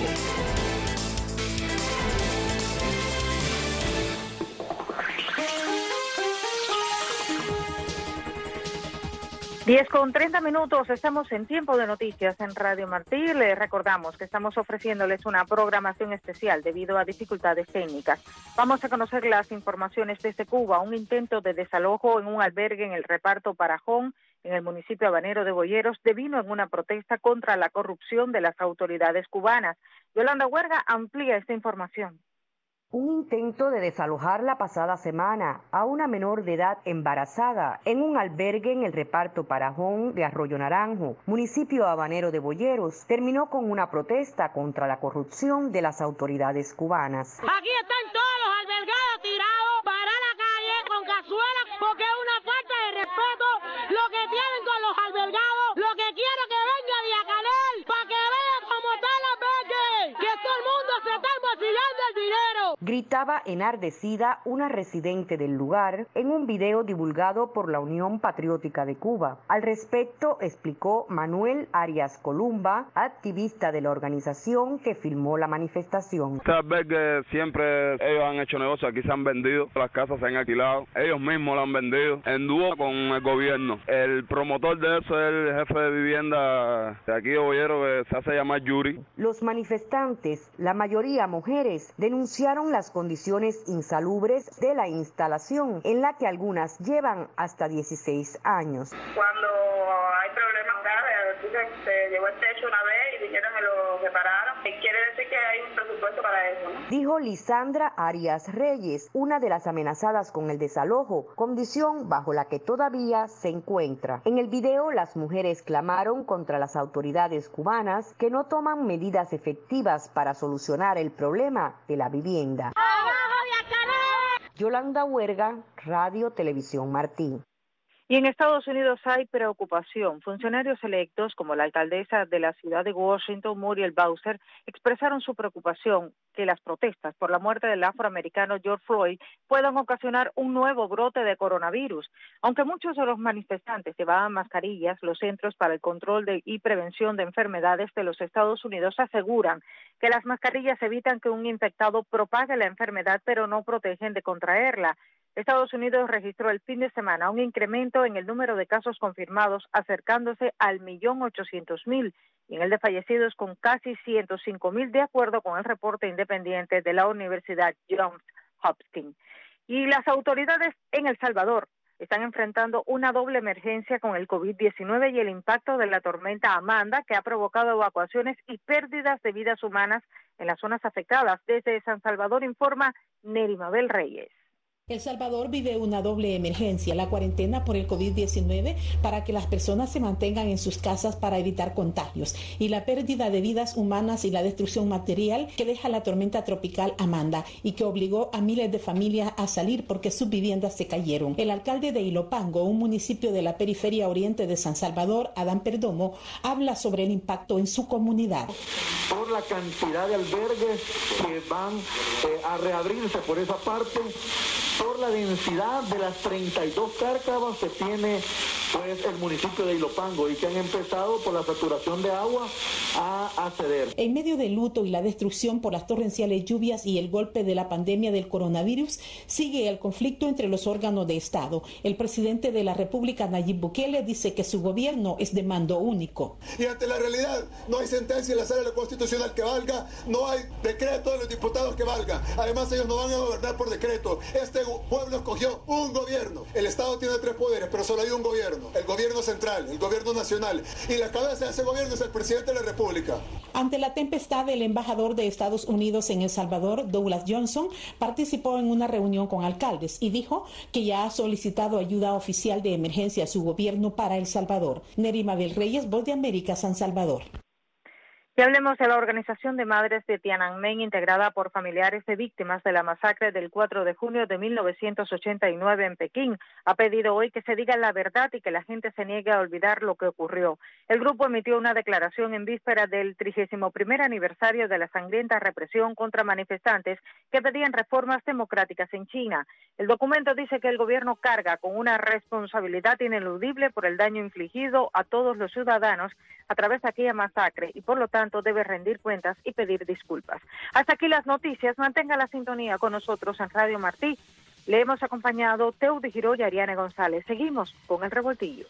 S6: diez con treinta minutos, estamos en tiempo de noticias en Radio Martí. Les recordamos que estamos ofreciéndoles una programación especial debido a dificultades técnicas. Vamos a conocer las informaciones desde Cuba. Un intento de desalojo en un albergue en el reparto Parajón, en el municipio habanero de Boyeros, devino en una protesta contra la corrupción de las autoridades cubanas. Yolanda Huerga amplía esta información.
S7: Un intento de desalojar la pasada semana a una menor de edad embarazada en un albergue en el reparto Parajón de Arroyo Naranjo, municipio habanero de Boyeros, terminó con una protesta contra la corrupción de las autoridades cubanas.
S2: Aquí están todos los albergados tirados para la calle con cazuelas porque es una falta de respeto lo que tienen con los albergados. Lo que quiero que venga Diacanel para que vean cómo está el albergue, que todo el mundo se está embolsillando el dinero.
S7: Gritaba enardecida una residente del lugar en un video divulgado por la Unión Patriótica de Cuba. Al respecto explicó Manuel Arias Columba, activista de la organización que filmó la manifestación.
S8: Este albergue siempre ellos han hecho negocio, aquí se han vendido, las casas se han alquilado, ellos mismos lo han vendido en dúo con el gobierno. El promotor de eso es el jefe de vivienda de aquí de Boyero, que se hace llamar Yuri.
S7: Los manifestantes, la mayoría mujeres, denunciaron las condiciones insalubres de la instalación, en la que algunas llevan hasta dieciséis años.
S9: Cuando hay problemas graves, se llegó el techo una vez y vinieron y lo repararon. Quiere decir que hay un presupuesto para eso, ¿no?
S7: Dijo Lisandra Arias Reyes, una de las amenazadas con el desalojo, condición bajo la que todavía se encuentra. En el video, las mujeres clamaron contra las autoridades cubanas que no toman medidas efectivas para solucionar el problema de la vivienda. Yolanda Huerga, Radio Televisión Martí.
S6: Y en Estados Unidos hay preocupación. Funcionarios electos, como la alcaldesa de la ciudad de Washington, Muriel Bowser, expresaron su preocupación que las protestas por la muerte del afroamericano George Floyd puedan ocasionar un nuevo brote de coronavirus. Aunque muchos de los manifestantes llevaban mascarillas, los Centros para el Control de y Prevención de Enfermedades de los Estados Unidos aseguran que las mascarillas evitan que un infectado propague la enfermedad, pero no protegen de contraerla. Estados Unidos registró el fin de semana un incremento en el número de casos confirmados acercándose al millón ochocientos mil y en el de fallecidos con casi ciento cinco mil, de acuerdo con el reporte independiente de la Universidad Johns Hopkins. Y las autoridades en El Salvador están enfrentando una doble emergencia con el COVID diecinueve y el impacto de la tormenta Amanda, que ha provocado evacuaciones y pérdidas de vidas humanas en las zonas afectadas. Desde San Salvador informa Neri Mabel Reyes.
S10: El Salvador vive una doble emergencia, la cuarentena por el COVID diecinueve para que las personas se mantengan en sus casas para evitar contagios y la pérdida de vidas humanas y la destrucción material que deja la tormenta tropical Amanda y que obligó a miles de familias a salir porque sus viviendas se cayeron. El alcalde de Ilopango, un municipio de la periferia oriente de San Salvador, Adán Perdomo, habla sobre el impacto en su comunidad.
S11: Por la cantidad de albergues que van eh, a reabrirse por esa parte, por la densidad de las treinta y dos cárcavas que tiene pues el municipio de Ilopango y que han empezado por la saturación de agua a, a ceder.
S10: En medio del luto y la destrucción por las torrenciales lluvias y el golpe de la pandemia del coronavirus, sigue el conflicto entre los órganos de Estado. El presidente de la República, Nayib Bukele, dice que su gobierno es de mando único.
S12: Y ante la realidad, no hay sentencia en la sala constitucional que valga, no hay decreto de los diputados que valga. Además, ellos no van a gobernar por decreto. Este pueblo escogió un gobierno. El Estado tiene tres poderes, pero solo hay un gobierno. El gobierno central, el gobierno nacional. Y la cabeza de ese gobierno es el presidente de la República.
S10: Ante la tempestad, el embajador de Estados Unidos en El Salvador, Douglas Johnson, participó en una reunión con alcaldes y dijo que ya ha solicitado ayuda oficial de emergencia a su gobierno para El Salvador. Neri Mabel Reyes, Voz de América, San Salvador.
S6: Y hablemos de la Organización de Madres de Tiananmen, integrada por familiares de víctimas de la masacre del cuatro de junio de mil novecientos ochenta y nueve en Pekín. Ha pedido hoy que se diga la verdad y que la gente se niegue a olvidar lo que ocurrió. El grupo emitió una declaración en víspera del trigésimo primer aniversario de la sangrienta represión contra manifestantes que pedían reformas democráticas en China. El documento dice que el gobierno carga con una responsabilidad ineludible por el daño infligido a todos los ciudadanos a través de aquella masacre y por lo tanto debe rendir cuentas y pedir disculpas. Hasta aquí las noticias. Mantenga la sintonía con nosotros en Radio Martí. Le hemos acompañado Teudi Giró y Ariane González. Seguimos con El Revoltillo.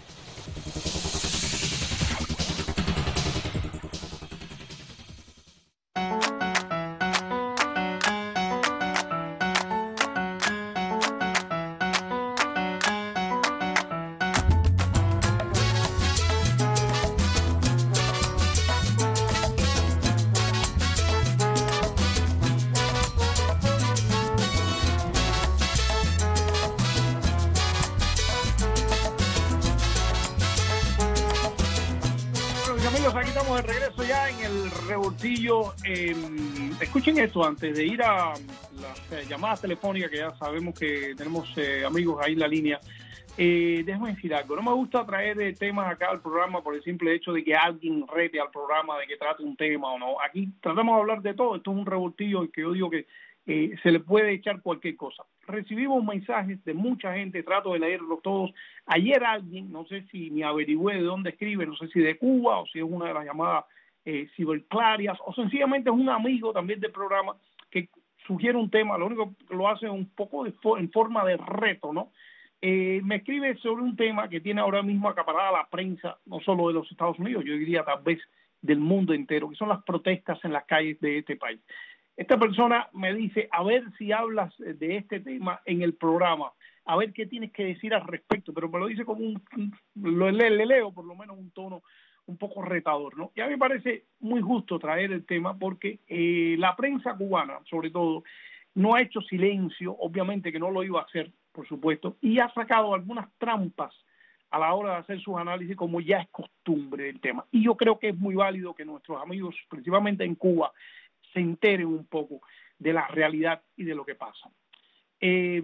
S3: Aquí estamos de regreso ya en el revoltillo. Eh, escuchen esto antes de ir a las eh, llamadas telefónicas, que ya sabemos que tenemos eh, amigos ahí en la línea. Eh, déjame decir algo. No me gusta traer eh, temas acá al programa por el simple hecho de que alguien rete al programa, de que trate un tema o no. Aquí tratamos de hablar de todo. Esto es un revoltillo en que yo digo que eh, se le puede echar cualquier cosa. Recibimos mensajes de mucha gente, trato de leerlos todos. Ayer alguien, no sé si me averigüé de dónde escribe, no sé si de Cuba o si es una de las llamadas eh, ciberclarias o sencillamente es un amigo también del programa que sugiere un tema, lo único que lo hace un poco de fo- en forma de reto, ¿no? Eh, me escribe sobre un tema que tiene ahora mismo acaparada la prensa, no solo de los Estados Unidos, yo diría tal vez del mundo entero, que son las protestas en las calles de este país. Esta persona me dice, a ver si hablas de este tema en el programa, a ver qué tienes que decir al respecto, pero me lo dice como un, lo, le, le leo por lo menos un tono un poco retador, ¿no? Y a mí me parece muy justo traer el tema porque eh, la prensa cubana, sobre todo, no ha hecho silencio, obviamente que no lo iba a hacer, por supuesto, y ha sacado algunas trampas a la hora de hacer sus análisis como ya es costumbre del tema. Y yo creo que es muy válido que nuestros amigos, principalmente en Cuba, se enteren un poco de la realidad y de lo que pasa. Eh,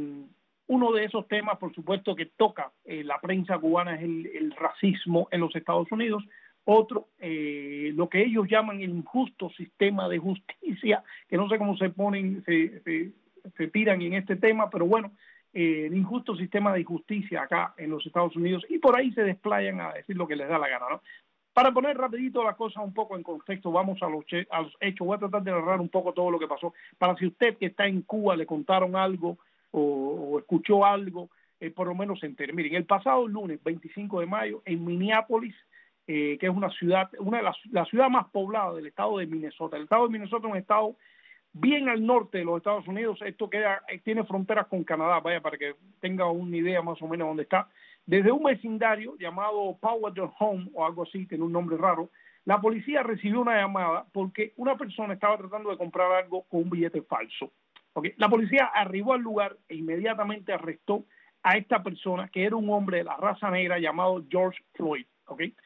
S3: uno de esos temas, por supuesto, que toca eh, la prensa cubana es el, el racismo en los Estados Unidos. Otro, eh, lo que ellos llaman el injusto sistema de justicia, que no sé cómo se ponen, se, se, se tiran en este tema, pero bueno, eh, el injusto sistema de justicia acá en los Estados Unidos, y por ahí se desplayan a decir lo que les da la gana, ¿no? Para poner rapidito la cosa un poco en contexto, vamos a los, a los hechos. Voy a tratar de narrar un poco todo lo que pasó. Para si usted que está en Cuba le contaron algo o, o escuchó algo, eh, por lo menos se entere. Miren, el pasado lunes, veinticinco de mayo, en Minneapolis, eh, que es una ciudad, una de las la ciudad más poblada del estado de Minnesota. El estado de Minnesota es un estado bien al norte de los Estados Unidos. Esto queda, tiene fronteras con Canadá, vaya, para que tenga una idea más o menos dónde está. Desde un vecindario llamado Powder Home o algo así, tiene un nombre raro, la policía recibió una llamada porque una persona estaba tratando de comprar algo con un billete falso. ¿Okay? La policía arribó al lugar e inmediatamente arrestó a esta persona, que era un hombre de la raza negra llamado George Floyd. ¿Okay?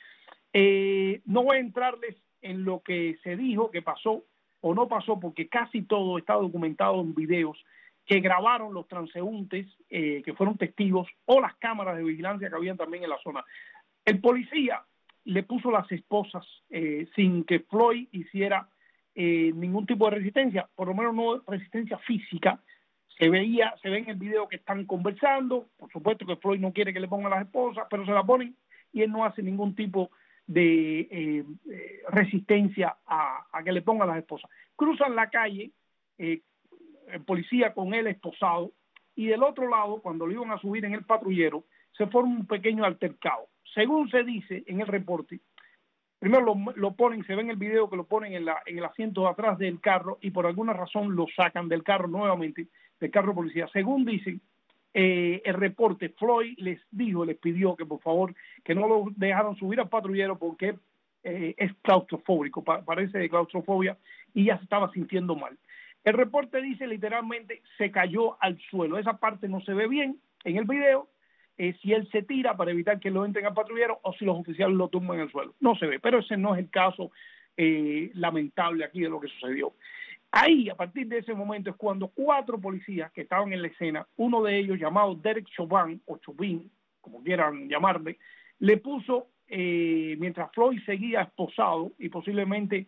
S3: Eh, no voy a entrarles en lo que se dijo, que pasó o no pasó, porque casi todo está documentado en videos que grabaron los transeúntes, eh, que fueron testigos, o las cámaras de vigilancia que habían también en la zona. El policía le puso las esposas eh, sin que Floyd hiciera eh, ningún tipo de resistencia, por lo menos no resistencia física. Se veía, se ve en el video que están conversando, por supuesto que Floyd no quiere que le pongan las esposas, pero se la ponen y él no hace ningún tipo de eh, eh, resistencia a, a que le pongan las esposas. Cruzan la calle, eh, el policía con él esposado, y del otro lado, cuando lo iban a subir en el patrullero, se forma un pequeño altercado. Según se dice en el reporte, primero lo, lo ponen, se ve en el video que lo ponen en, la, en el asiento de atrás del carro y por alguna razón lo sacan del carro nuevamente, del carro de policía. Según dicen, eh, el reporte, Floyd les dijo, les pidió que por favor, que no lo dejaran subir al patrullero porque eh, es claustrofóbico, pa- parece de claustrofobia, y ya se estaba sintiendo mal. El reporte dice literalmente se cayó al suelo. Esa parte no se ve bien en el video, eh, si él se tira para evitar que lo entren al patrullero o si los oficiales lo tumban en el suelo. No se ve, pero ese no es el caso eh, lamentable aquí de lo que sucedió. Ahí, a partir de ese momento, es cuando cuatro policías que estaban en la escena, uno de ellos llamado Derek Chauvin, o Chauvin, como quieran llamarle, le puso, eh, mientras Floyd seguía esposado y posiblemente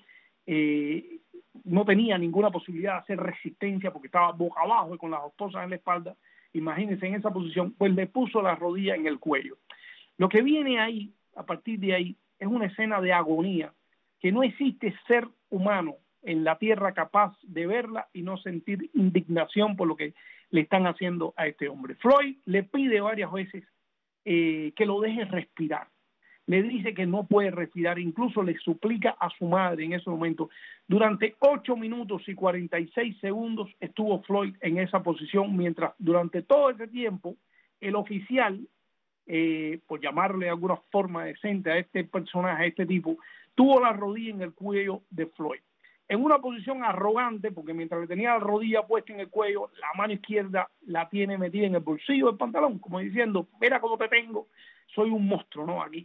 S3: eh, no tenía ninguna posibilidad de hacer resistencia porque estaba boca abajo y con las esposas en la espalda, imagínense en esa posición, pues le puso la rodilla en el cuello. Lo que viene ahí, a partir de ahí, es una escena de agonía, que no existe ser humano en la tierra capaz de verla y no sentir indignación por lo que le están haciendo a este hombre. Floyd le pide varias veces eh, que lo deje respirar. Le dice que no puede respirar, incluso le suplica a su madre en ese momento. Durante ocho minutos y cuarenta y seis segundos estuvo Floyd en esa posición, mientras durante todo ese tiempo el oficial, eh, por llamarle de alguna forma decente a este personaje, a este tipo, tuvo la rodilla en el cuello de Floyd. En una posición arrogante, porque mientras le tenía la rodilla puesta en el cuello, la mano izquierda la tiene metida en el bolsillo del pantalón, como diciendo, mira cómo te tengo, soy un monstruo, ¿no? Aquí.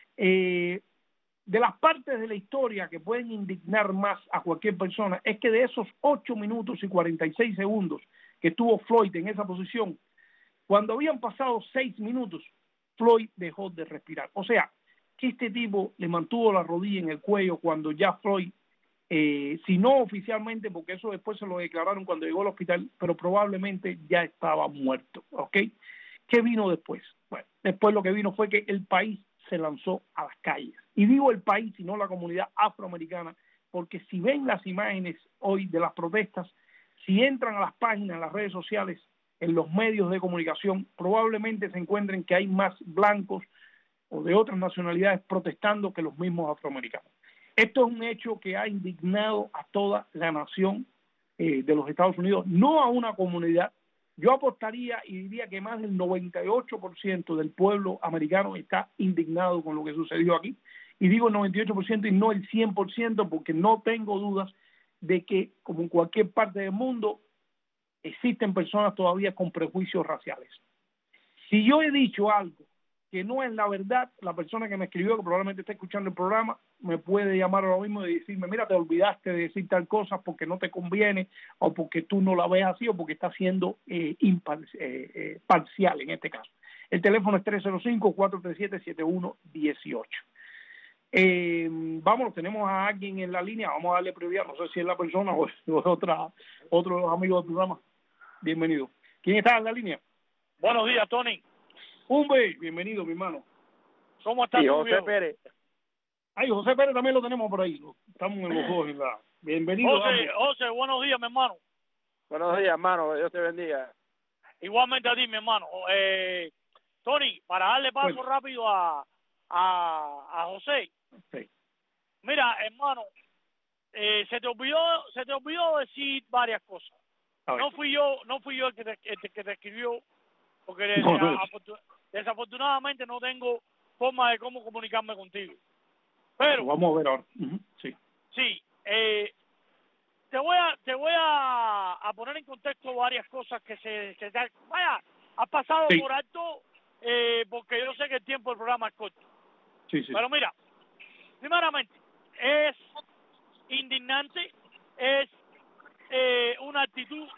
S3: Eh, de las partes de la historia que pueden indignar más a cualquier persona, es que de esos ocho minutos y cuarenta y seis segundos que estuvo Floyd en esa posición, cuando habían pasado seis minutos, Floyd dejó de respirar. O sea, que este tipo le mantuvo la rodilla en el cuello cuando ya Floyd, eh, si no oficialmente, porque eso después se lo declararon cuando llegó al hospital, pero probablemente ya estaba muerto, ¿ok? ¿Qué vino después? Bueno, después lo que vino fue que el país se lanzó a las calles. Y digo el país y no la comunidad afroamericana, porque si ven las imágenes hoy de las protestas, si entran a las páginas, en las redes sociales, en los medios de comunicación, probablemente se encuentren que hay más blancos o de otras nacionalidades protestando que los mismos afroamericanos. Esto es un hecho que ha indignado a toda la nación eh, de los Estados Unidos, no a una comunidad. Yo apostaría y diría que más del noventa y ocho por ciento del pueblo americano está indignado con lo que sucedió aquí. Y digo el noventa y ocho por ciento y no el cien por ciento porque no tengo dudas de que, como en cualquier parte del mundo, existen personas todavía con prejuicios raciales. Si yo he dicho algo que no es la verdad, la persona que me escribió, que probablemente está escuchando el programa, me puede llamar ahora mismo y decirme, mira, te olvidaste de decir tal cosa porque no te conviene, o porque tú no la ves así, o porque está siendo eh, impar eh, eh, parcial en este caso. El teléfono es tres cero cinco, cuatro tres siete, siete uno uno ocho. Eh, vamos, tenemos a alguien en la línea, vamos a darle prioridad, no sé si es la persona o es otra, otro de los amigos del programa. Bienvenido. ¿Quién está en la línea?
S13: Buenos días, Tony.
S3: Humbe, bienvenido, mi hermano.
S13: ¿Cómo estás,
S3: sí,
S13: tú,
S3: José
S13: viejo?
S3: Pérez? Ay, José Pérez también lo tenemos por ahí. Estamos en los dos. En la... Bienvenido.
S13: José, José, buenos días, mi hermano.
S14: Buenos días, hermano. Dios te bendiga.
S13: Igualmente a ti, mi hermano. Eh, Tony, para darle paso
S3: bueno.
S13: rápido a, a, a José.
S3: Sí.
S13: Mira, hermano, eh, se te olvidó, se te olvidó decir varias cosas. No fui yo, no fui yo el que te, el que te escribió, porque
S3: no, no.
S13: desafortunadamente no tengo forma de cómo comunicarme contigo. Pero
S3: vamos a ver ahora. Uh-huh. Sí.
S13: Sí, eh, te voy a te voy a, a poner en contexto varias cosas que se, se vaya, has pasado
S3: sí.
S13: por alto, eh, porque yo sé que el tiempo del programa es corto.
S3: Sí, sí.
S13: Pero mira, primeramente, es indignante, es eh, una actitud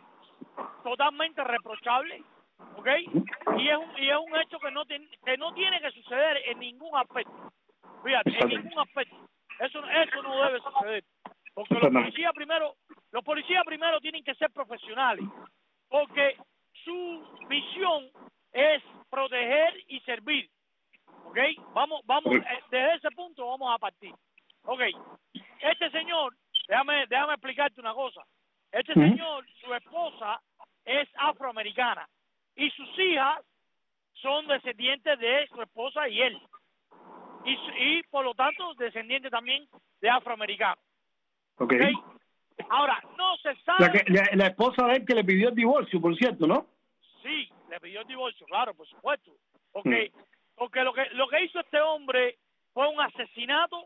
S13: totalmente reprochable, ¿ok? Y es un, y es un hecho que no, ten, que no tiene que suceder en ningún aspecto. Fíjate, en ningún aspecto. Eso, eso no debe suceder. Porque los policías primero, los policías primero tienen que ser profesionales, porque su misión es proteger y servir. ¿Ok? Vamos, vamos, eh, desde ese punto vamos a partir. ¿Ok? Este señor, déjame, déjame explicarte una cosa. Este uh-huh. señor, su esposa es afroamericana y sus hijas son descendientes de su esposa y él. Y, y por lo tanto, descendientes también de afroamericanos.
S3: Okay.
S13: ¿Okay? Ahora, no se sabe...
S3: La, que, la, la esposa de él que le pidió el divorcio, por cierto, ¿no?
S13: Sí, le pidió el divorcio, claro, por supuesto. Porque, mm. porque lo que lo que hizo este hombre fue un asesinato.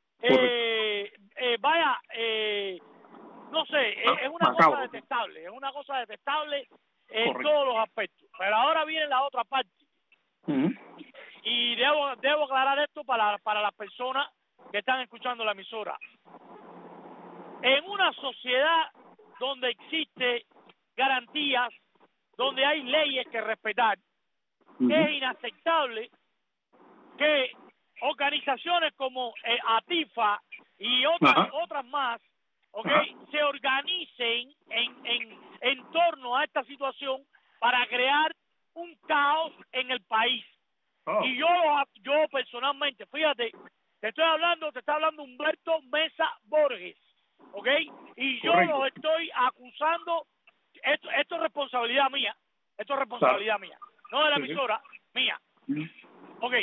S13: Eh, eh, vaya, eh, no sé, ah, es una macabro. cosa detestable, es una cosa detestable en Correcto. todos los aspectos. Pero ahora viene la otra parte.
S3: Mm.
S13: Y debo debo aclarar esto para, para las personas que están escuchando la emisora. en una sociedad donde existe garantías, donde hay leyes que respetar, uh-huh. es inaceptable que organizaciones como eh, ATIFA y otras uh-huh. otras más, okay, uh-huh. se organicen en, en, en torno a esta situación para crear un caos en el país. Oh. Y yo, yo personalmente, fíjate, te estoy hablando, te está hablando Humberto Mesa Borges, ¿ok? Y yo Correcto. Los estoy acusando, esto, esto es responsabilidad mía, esto es responsabilidad claro. mía, no de la emisora, sí. mía. Mm. Ok,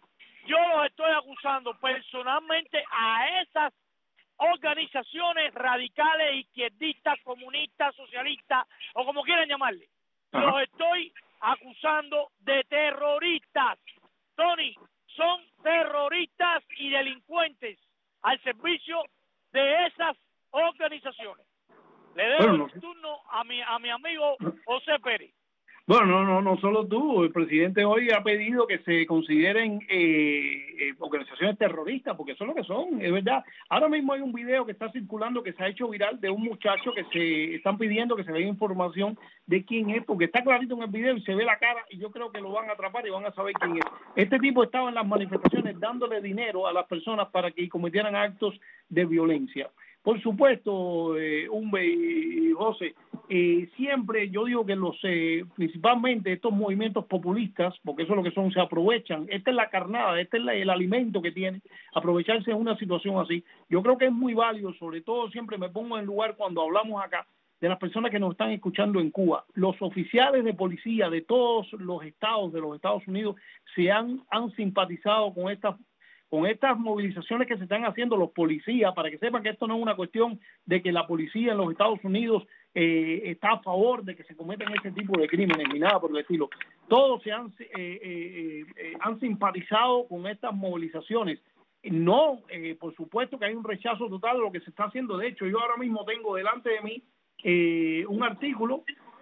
S13: yo los estoy acusando personalmente a esas organizaciones radicales, izquierdistas, comunistas, socialistas, o como quieran llamarle. Ajá. Los estoy acusando de terroristas. Tony, son terroristas y delincuentes al servicio de esas organizaciones. Le dejo bueno, no. el turno a mi, a mi amigo José Pérez.
S3: Bueno, no, no, no solo tú. El presidente hoy ha pedido que se consideren eh, eh, organizaciones terroristas, porque eso es lo que son, es verdad. Ahora mismo hay un video que está circulando, que se ha hecho viral, de un muchacho que se están pidiendo que se vea información de quién es, porque está clarito en el video y se ve la cara, y yo creo que lo van a atrapar y van a saber quién es. Este tipo estaba en las manifestaciones dándole dinero a las personas para que cometieran actos de violencia. Por supuesto, eh, Humbe y José, eh, siempre yo digo que los eh, principalmente estos movimientos populistas, porque eso es lo que son, se aprovechan. Esta es la carnada, este es la, el alimento que tienen, aprovecharse en una situación así. Yo creo que es muy válido, sobre todo siempre me pongo en lugar cuando hablamos acá de las personas que nos están escuchando en Cuba. Los oficiales de policía de todos los estados de los Estados Unidos se han, han simpatizado con estas con estas movilizaciones que se están haciendo los policías, para que sepan que esto no es una cuestión de que la policía en los Estados Unidos eh, está a favor de que se cometan ese tipo de crímenes, ni nada por el estilo. Todos se han, eh, eh, eh, han simpatizado con estas movilizaciones. No, eh, por supuesto que hay un rechazo total de lo que se está haciendo. De hecho, yo ahora mismo tengo delante de mí eh, un artículo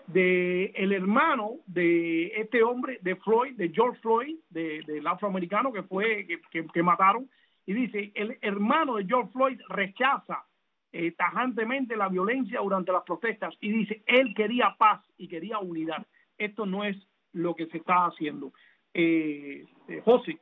S3: de el hermano de este hombre, de Floyd, de George Floyd, de, del afroamericano que fue que, que, que mataron, y dice, el hermano de George Floyd rechaza eh, tajantemente la violencia durante las protestas, y dice, él quería paz y quería unidad. Esto no es lo que se está haciendo. Eh, eh, José.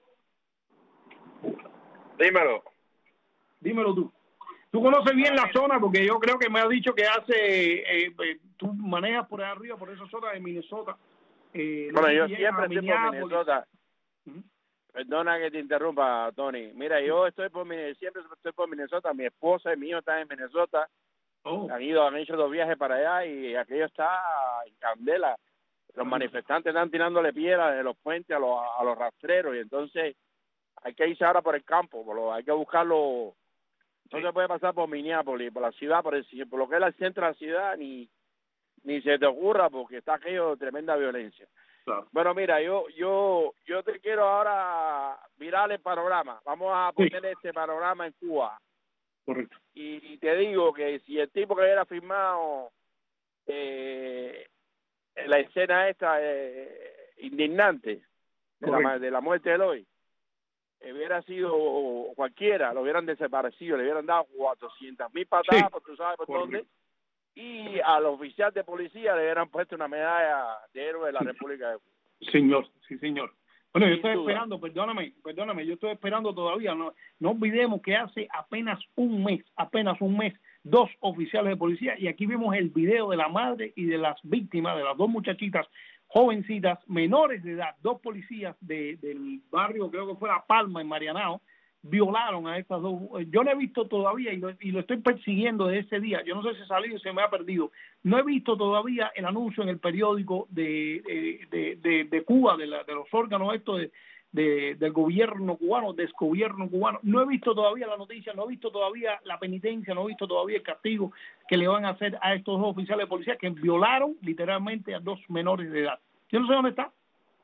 S14: Dímelo.
S3: Dímelo tú. Tú conoces bien la zona, porque yo creo que me has dicho que hace, eh, eh, tú manejas por ahí arriba, por esa zona de Minnesota. Eh,
S14: bueno, yo siempre estoy por Minnesota. ¿Mm? Perdona que te interrumpa, Tony. Mira, yo estoy por siempre estoy por Minnesota. Mi esposa y mi hijo están en Minnesota. Oh. Han ido, han hecho dos viajes para allá y aquello está en candela. Los manifestantes están tirándole piedras de los puentes a los, a los rastreros, y entonces hay que irse ahora por el campo, por lo, hay que buscarlo. No se puede pasar por Minneapolis, por la ciudad, por, el, por lo que es el centro de la ciudad, ni ni se te ocurra, porque está aquello de tremenda violencia. Claro. Bueno, mira, yo yo yo te quiero ahora virar el panorama. Vamos a poner sí. este panorama en Cuba.
S3: Correcto.
S14: Y, y te digo que si el tipo que hubiera firmado eh, la escena esta eh, indignante de la, de la muerte de Eloy, hubiera sido cualquiera, lo hubieran desaparecido, le hubieran dado cuatrocientas mil patadas, sí. por tú sabes por Correcto. dónde, y al oficial de policía le hubieran puesto una medalla de héroe de la República de Cuba.
S3: Señor, sí señor. Bueno, yo estoy esperando, perdóname, perdóname, yo estoy esperando todavía, no, no olvidemos que hace apenas un mes, apenas un mes, dos oficiales de policía, y aquí vemos el video de la madre y de las víctimas, de las dos muchachitas jovencitas, menores de edad, dos policías de, del barrio, creo que fue La Palma, en Marianao, violaron a estas dos. Yo no he visto todavía, y lo, y lo estoy persiguiendo desde ese día, yo no sé si salió y se me ha perdido, no he visto todavía el anuncio en el periódico de, de, de, de Cuba, de, la, de los órganos estos de, de, del gobierno cubano, desgobierno cubano, no he visto todavía la noticia, no he visto todavía la penitencia, no he visto todavía el castigo que le van a hacer a estos dos oficiales de policía que violaron literalmente a dos menores de edad. Yo no sé dónde está.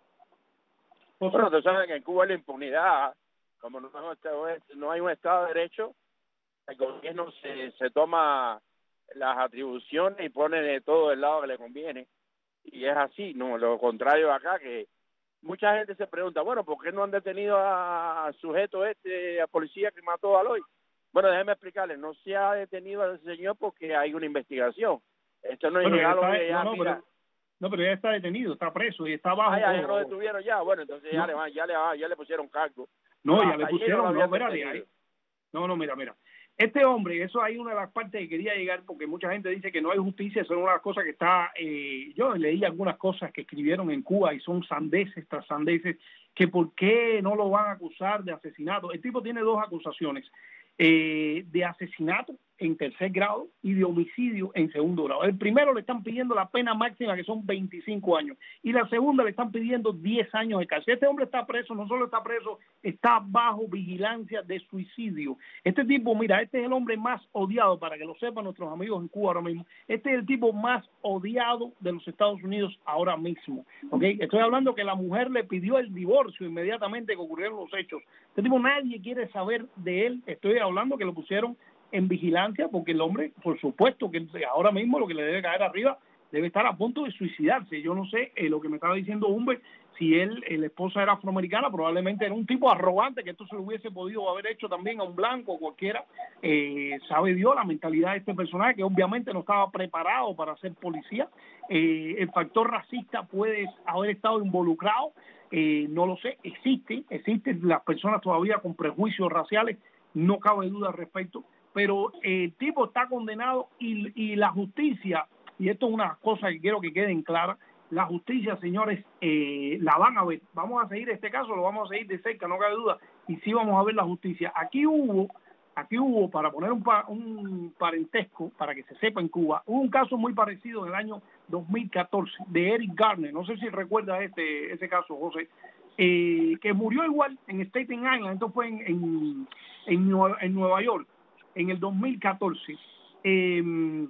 S14: O sea, bueno, tú sabes que en Cuba la impunidad, como no, no hay un Estado de Derecho, el gobierno se, se toma las atribuciones y pone de todo el lado que le conviene, y es así, no lo contrario acá, que mucha gente se pregunta, bueno, ¿por qué no han detenido al sujeto este, a policía que mató a Eloy? Bueno, déjeme explicarle, no se ha detenido a ese señor porque hay una investigación. Esto no es
S3: Bueno, ya
S14: llegado
S3: está-
S14: de ya,
S3: no, no,
S14: mira.
S3: pero, no, pero ya está detenido, está preso y está bajo.
S14: Ah, ya, ya
S3: oh,
S14: lo
S3: oh.
S14: detuvieron ya. Bueno, entonces ya,
S3: No.
S14: le, van- ya, le, ya le pusieron cargo.
S3: No,
S14: Ah,
S3: ya
S14: hasta
S3: le
S14: ayer
S3: pusieron,
S14: lo
S3: no,
S14: habían
S3: espérate,
S14: detenido.
S3: ahí. No, no, mira, mira. Este hombre, eso hay una de las partes que quería llegar, porque mucha gente dice que no hay justicia, eso es una de las cosas que está, eh, yo leí algunas cosas que escribieron en Cuba y son sandeces tras sandeces, que por qué no lo van a acusar de asesinato. El tipo tiene dos acusaciones, eh, de asesinato en tercer grado y de homicidio en segundo grado. El primero le están pidiendo la pena máxima, que son veinticinco años, y la segunda le están pidiendo diez años de cárcel. Este hombre está preso, no solo está preso, está bajo vigilancia de suicidio. Este tipo, mira, este es el hombre más odiado, para que lo sepan nuestros amigos en Cuba ahora mismo, este es el tipo más odiado de los Estados Unidos ahora mismo, ¿ok? Estoy hablando que la mujer le pidió el divorcio inmediatamente que ocurrieron los hechos. Este tipo nadie quiere saber de él. Estoy hablando que lo pusieron en vigilancia porque el hombre, por supuesto, que ahora mismo lo que le debe caer arriba debe estar a punto de suicidarse. Yo no sé, eh, lo que me estaba diciendo Humbert, si él, eh, la esposa era afroamericana, probablemente era un tipo arrogante, que esto se lo hubiese podido haber hecho también a un blanco o cualquiera. Eh, sabe Dios la mentalidad de este personaje, que obviamente no estaba preparado para ser policía. Eh, el factor racista puede haber estado involucrado, eh, no lo sé, existe, existen las personas todavía con prejuicios raciales, no cabe duda al respecto, pero el tipo está condenado y, y la justicia, y esto es una cosa que quiero que queden claras, la justicia, señores, eh, la van a ver. Vamos a seguir este caso, lo vamos a seguir de cerca, no cabe duda, y sí vamos a ver la justicia. Aquí hubo, aquí hubo, para poner un, pa, un parentesco, para que se sepa en Cuba, hubo un caso muy parecido en el año dos mil catorce de Eric Garner, no sé si recuerdas este, ese caso, José, eh, que murió igual en Staten Island, esto fue en, en, en, Nueva, en Nueva York, en el dos mil catorce. Eh,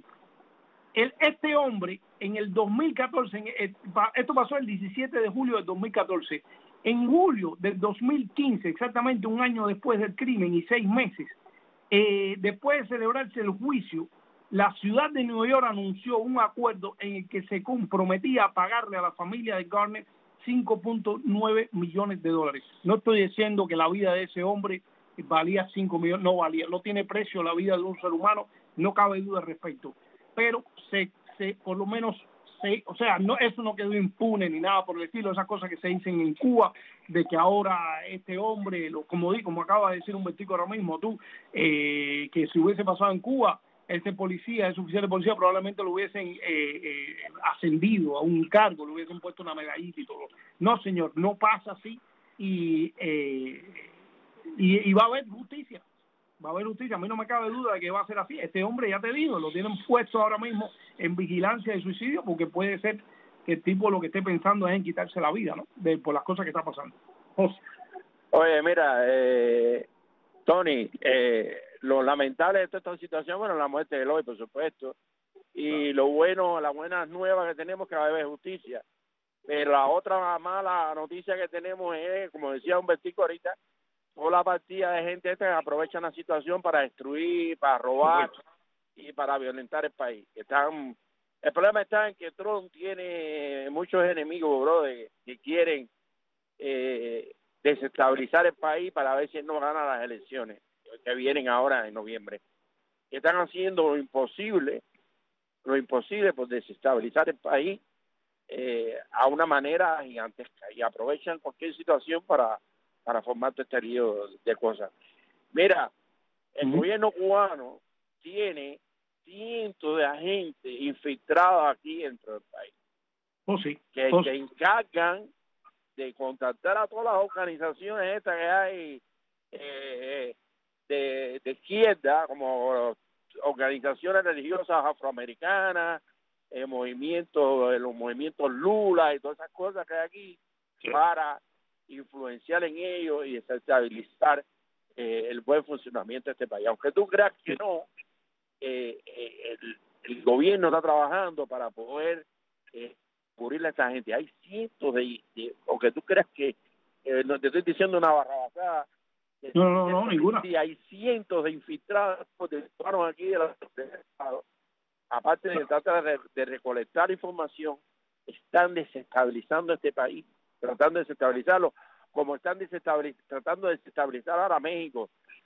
S3: el, este hombre, en el dos mil catorce, en, eh, esto pasó el diecisiete de julio del dos mil catorce, en julio del dos mil quince, exactamente un año después del crimen y seis meses, eh, después de celebrarse el juicio, la ciudad de Nueva York anunció un acuerdo en el que se comprometía a pagarle a la familia de Garner cinco punto nueve millones de dólares. No estoy diciendo que la vida de ese hombre valía cinco millones, no valía, no tiene precio la vida de un ser humano, no cabe duda al respecto, pero se, se por lo menos se, o sea, no, eso no quedó impune ni nada por el estilo, esas cosas que se dicen en Cuba, de que ahora este hombre, lo, como di, como acaba de decir un vertico ahora mismo tú, eh, que si hubiese pasado en Cuba, ese policía, ese oficial de policía probablemente lo hubiesen eh, eh, ascendido a un cargo, le hubiesen puesto una medallita y todo. No, señor, no pasa así y, eh, y, y va a haber justicia, va a haber justicia. A mí no me cabe duda de que va a ser así. Este hombre, ya te digo, lo tienen puesto ahora mismo en vigilancia de suicidio porque puede ser que el tipo lo que esté pensando es en quitarse la vida, ¿no? De, por las cosas que está pasando. José.
S14: Oye, mira, eh, Tony, eh, lo lamentable de toda esta situación, bueno, la muerte de Eloy, por supuesto, y lo bueno, las buenas nuevas que tenemos que va a haber justicia. Pero la otra mala noticia que tenemos es, como decía Humbertico ahorita, toda la partida de gente esta que aprovechan la situación para destruir, para robar y para violentar el país. Están, el problema está en que Trump tiene muchos enemigos, bro, de, que quieren eh, desestabilizar el país para ver si él no gana las elecciones que vienen ahora en noviembre. Que están haciendo lo imposible, lo imposible por desestabilizar el país eh, a una manera gigantesca y aprovechan cualquier situación para, para formar todo este lío de cosas. Mira, el uh-huh. gobierno cubano tiene cientos de agentes infiltrados aquí dentro del país
S3: oh, sí.
S14: que
S3: oh,
S14: se encargan de contactar a todas las organizaciones estas que hay eh, de, de izquierda, como organizaciones religiosas afroamericanas, eh, movimientos, eh, los movimientos Lula y todas esas cosas que hay aquí, sí. para influenciar en ellos y desestabilizar eh, el buen funcionamiento de este país. Aunque tú creas que no, eh, eh, el, el gobierno está trabajando para poder eh, cubrirle a esta gente. Hay cientos de, de aunque tú creas que eh, no te estoy diciendo una barrabasada,
S3: no, no, no, ninguna.
S14: Sí, hay cientos de infiltrados que fueron aquí de los Estados. Aparte de tratar de, de recolectar información, están desestabilizando este país, tratando de desestabilizarlo, como están desestabiliz tratando de desestabilizar ahora México,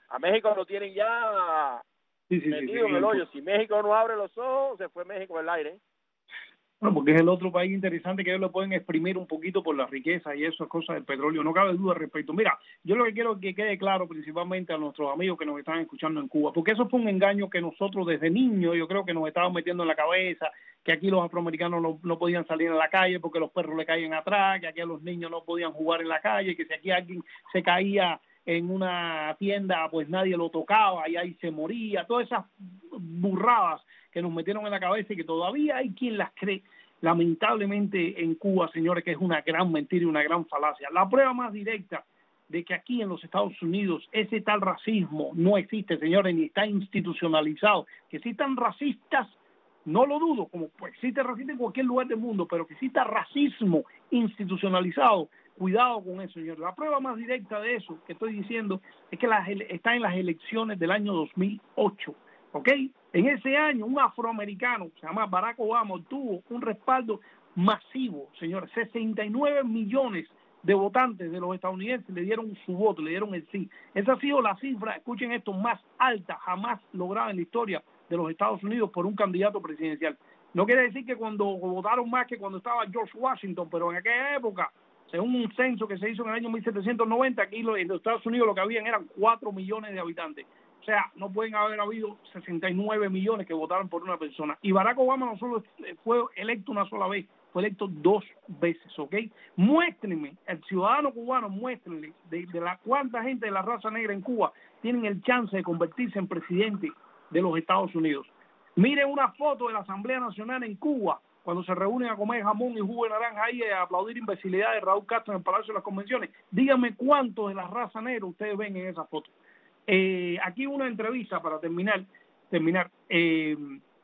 S14: A México lo tienen ya
S3: sí, sí,
S14: metido
S3: sí, sí,
S14: en el
S3: sí.
S14: hoyo. Si México no abre los ojos, se fue México al aire.
S3: Bueno, porque es el otro país interesante que ellos lo pueden exprimir un poquito por la riqueza y esas cosas del petróleo. No cabe duda al respecto. Mira, yo lo que quiero que quede claro principalmente a nuestros amigos que nos están escuchando en Cuba, porque eso fue un engaño que nosotros desde niños, yo creo que nos estaban metiendo en la cabeza, que aquí los afroamericanos no, no podían salir a la calle porque los perros le caían atrás, que aquí a los niños no podían jugar en la calle, que si aquí alguien se caía en una tienda, pues nadie lo tocaba y ahí se moría. Todas esas burradas que nos metieron en la cabeza y que todavía hay quien las cree, lamentablemente en Cuba, señores, que es una gran mentira y una gran falacia. La prueba más directa de que aquí en los Estados Unidos ese tal racismo no existe, señores, ni está institucionalizado. Que existan racistas, no lo dudo, como pues existe racismo en cualquier lugar del mundo, pero que exista racismo institucionalizado, cuidado con eso, señores. La prueba más directa de eso que estoy diciendo es que las, está en las elecciones del año dos mil ocho. ¿Ok? En ese año, un afroamericano, se llama Barack Obama, tuvo un respaldo masivo, señores. sesenta y nueve millones de votantes de los estadounidenses le dieron su voto, le dieron el sí. Esa ha sido la cifra, escuchen esto, más alta jamás lograda en la historia de los Estados Unidos por un candidato presidencial. No quiere decir que cuando votaron más que cuando estaba George Washington, pero en aquella época, según un censo que se hizo en el año mil setecientos noventa, aquí en los Estados Unidos lo que habían eran cuatro millones de habitantes. O sea, no pueden haber habido sesenta y nueve millones que votaron por una persona. Y Barack Obama no solo fue electo una sola vez, fue electo dos veces, ¿ok? Muéstrenme, el ciudadano cubano, muéstrenle de, de la cuánta gente de la raza negra en Cuba tienen el chance de convertirse en presidente de los Estados Unidos. Miren una foto de la Asamblea Nacional en Cuba, cuando se reúnen a comer jamón y jugo de naranja ahí a aplaudir imbecilidad de Raúl Castro en el Palacio de las Convenciones. Díganme cuántos de la raza negra ustedes ven en esa foto. Eh, aquí una entrevista para terminar, terminar eh,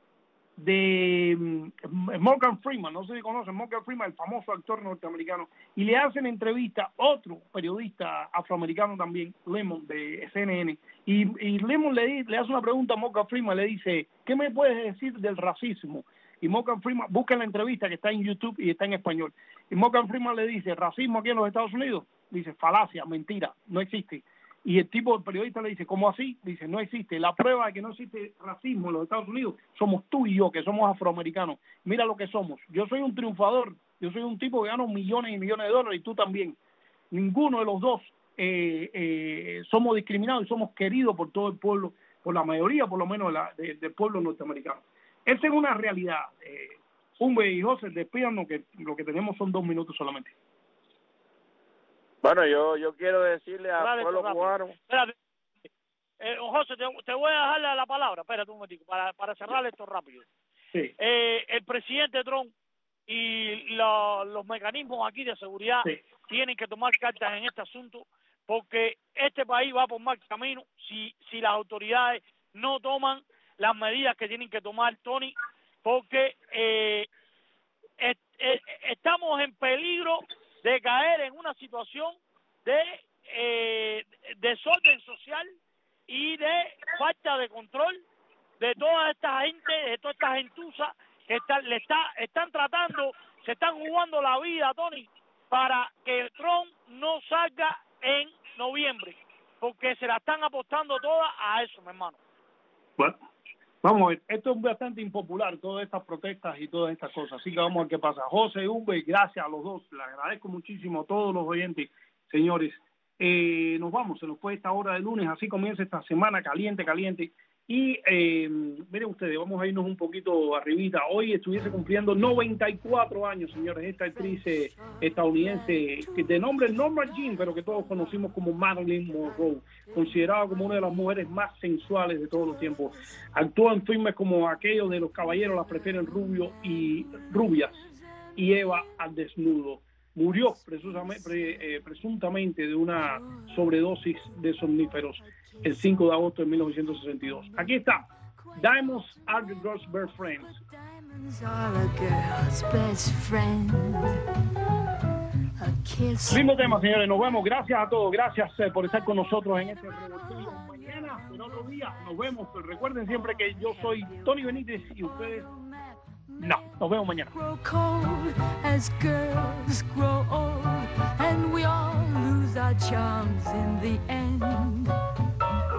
S3: de Morgan Freeman, no sé si conocen Morgan Freeman, el famoso actor norteamericano, y le hacen entrevista otro periodista afroamericano también, Lemon, de C N N, y, y Lemon le, le hace una pregunta a Morgan Freeman, le dice, ¿qué me puedes decir del racismo? Y Morgan Freeman, busca la entrevista que está en YouTube y está en español, y Morgan Freeman le dice, ¿racismo aquí en los Estados Unidos? Dice, falacia, mentira, no existe. Y el tipo, el periodista le dice, ¿cómo así? Dice, no existe. La prueba de que no existe racismo en los Estados Unidos somos tú y yo, que somos afroamericanos. Mira lo que somos. Yo soy un triunfador. Yo soy un tipo que gano millones y millones de dólares y tú también. Ninguno de los dos eh, eh, somos discriminados y somos queridos por todo el pueblo, por la mayoría, por lo menos, de la, de, del pueblo norteamericano. Esa es una realidad. Eh, Humbe y José, despídanos, que lo que tenemos son dos minutos solamente.
S14: Bueno, yo yo quiero decirle al
S13: Dale,
S14: pueblo
S13: rápido.
S14: cubano.
S13: Espérate. Eh, José, te, te voy a dejar la, la palabra, espérate un momentico, para, para cerrar esto rápido.
S3: Sí.
S13: Eh, el presidente Trump y la, los mecanismos aquí de seguridad
S3: Sí.
S13: tienen que tomar cartas en este asunto, porque este país va por mal camino si, si las autoridades no toman las medidas que tienen que tomar, Tony, porque eh, est, est, estamos en peligro de caer en una situación de eh, desorden social y de falta de control de toda esta gente, de toda esta gentuza que está, le está, están tratando, se están jugando la vida, Tony, para que Trump no salga en noviembre, porque se la están apostando todas a eso, mi hermano.
S3: Bueno, vamos a ver, esto es bastante impopular, todas estas protestas y todas estas cosas, así que vamos a ver qué pasa. José, Humbe, gracias a los dos, les agradezco muchísimo a todos los oyentes, señores. Eh, nos vamos, se nos fue esta hora de lunes, así comienza esta semana caliente, caliente. Y eh, miren ustedes, vamos a irnos un poquito arribita. Hoy estuviese cumpliendo noventa y cuatro años, señores, esta actriz eh, estadounidense que de nombre Norma Jean, pero que todos conocimos como Marilyn Monroe, considerada como una de las mujeres más sensuales de todos los tiempos. Actuó en filmes como aquellos de Los caballeros las prefieren rubio y rubias y Eva al desnudo. Murió presuntamente, pre, eh, presuntamente de una sobredosis de somníferos el cinco de agosto de mil novecientos sesenta y dos. Aquí está. Diamonds are the girl's best friends. Lindo tema, señores. Nos vemos. Gracias a todos. Gracias eh, por estar con nosotros en este revoltorio. Mañana, en otro día, nos vemos. Recuerden siempre que yo soy Tony Benítez y ustedes... No, nos vemos mañana.
S1: Grow cold as girls grow old, and we all lose our charms in the end.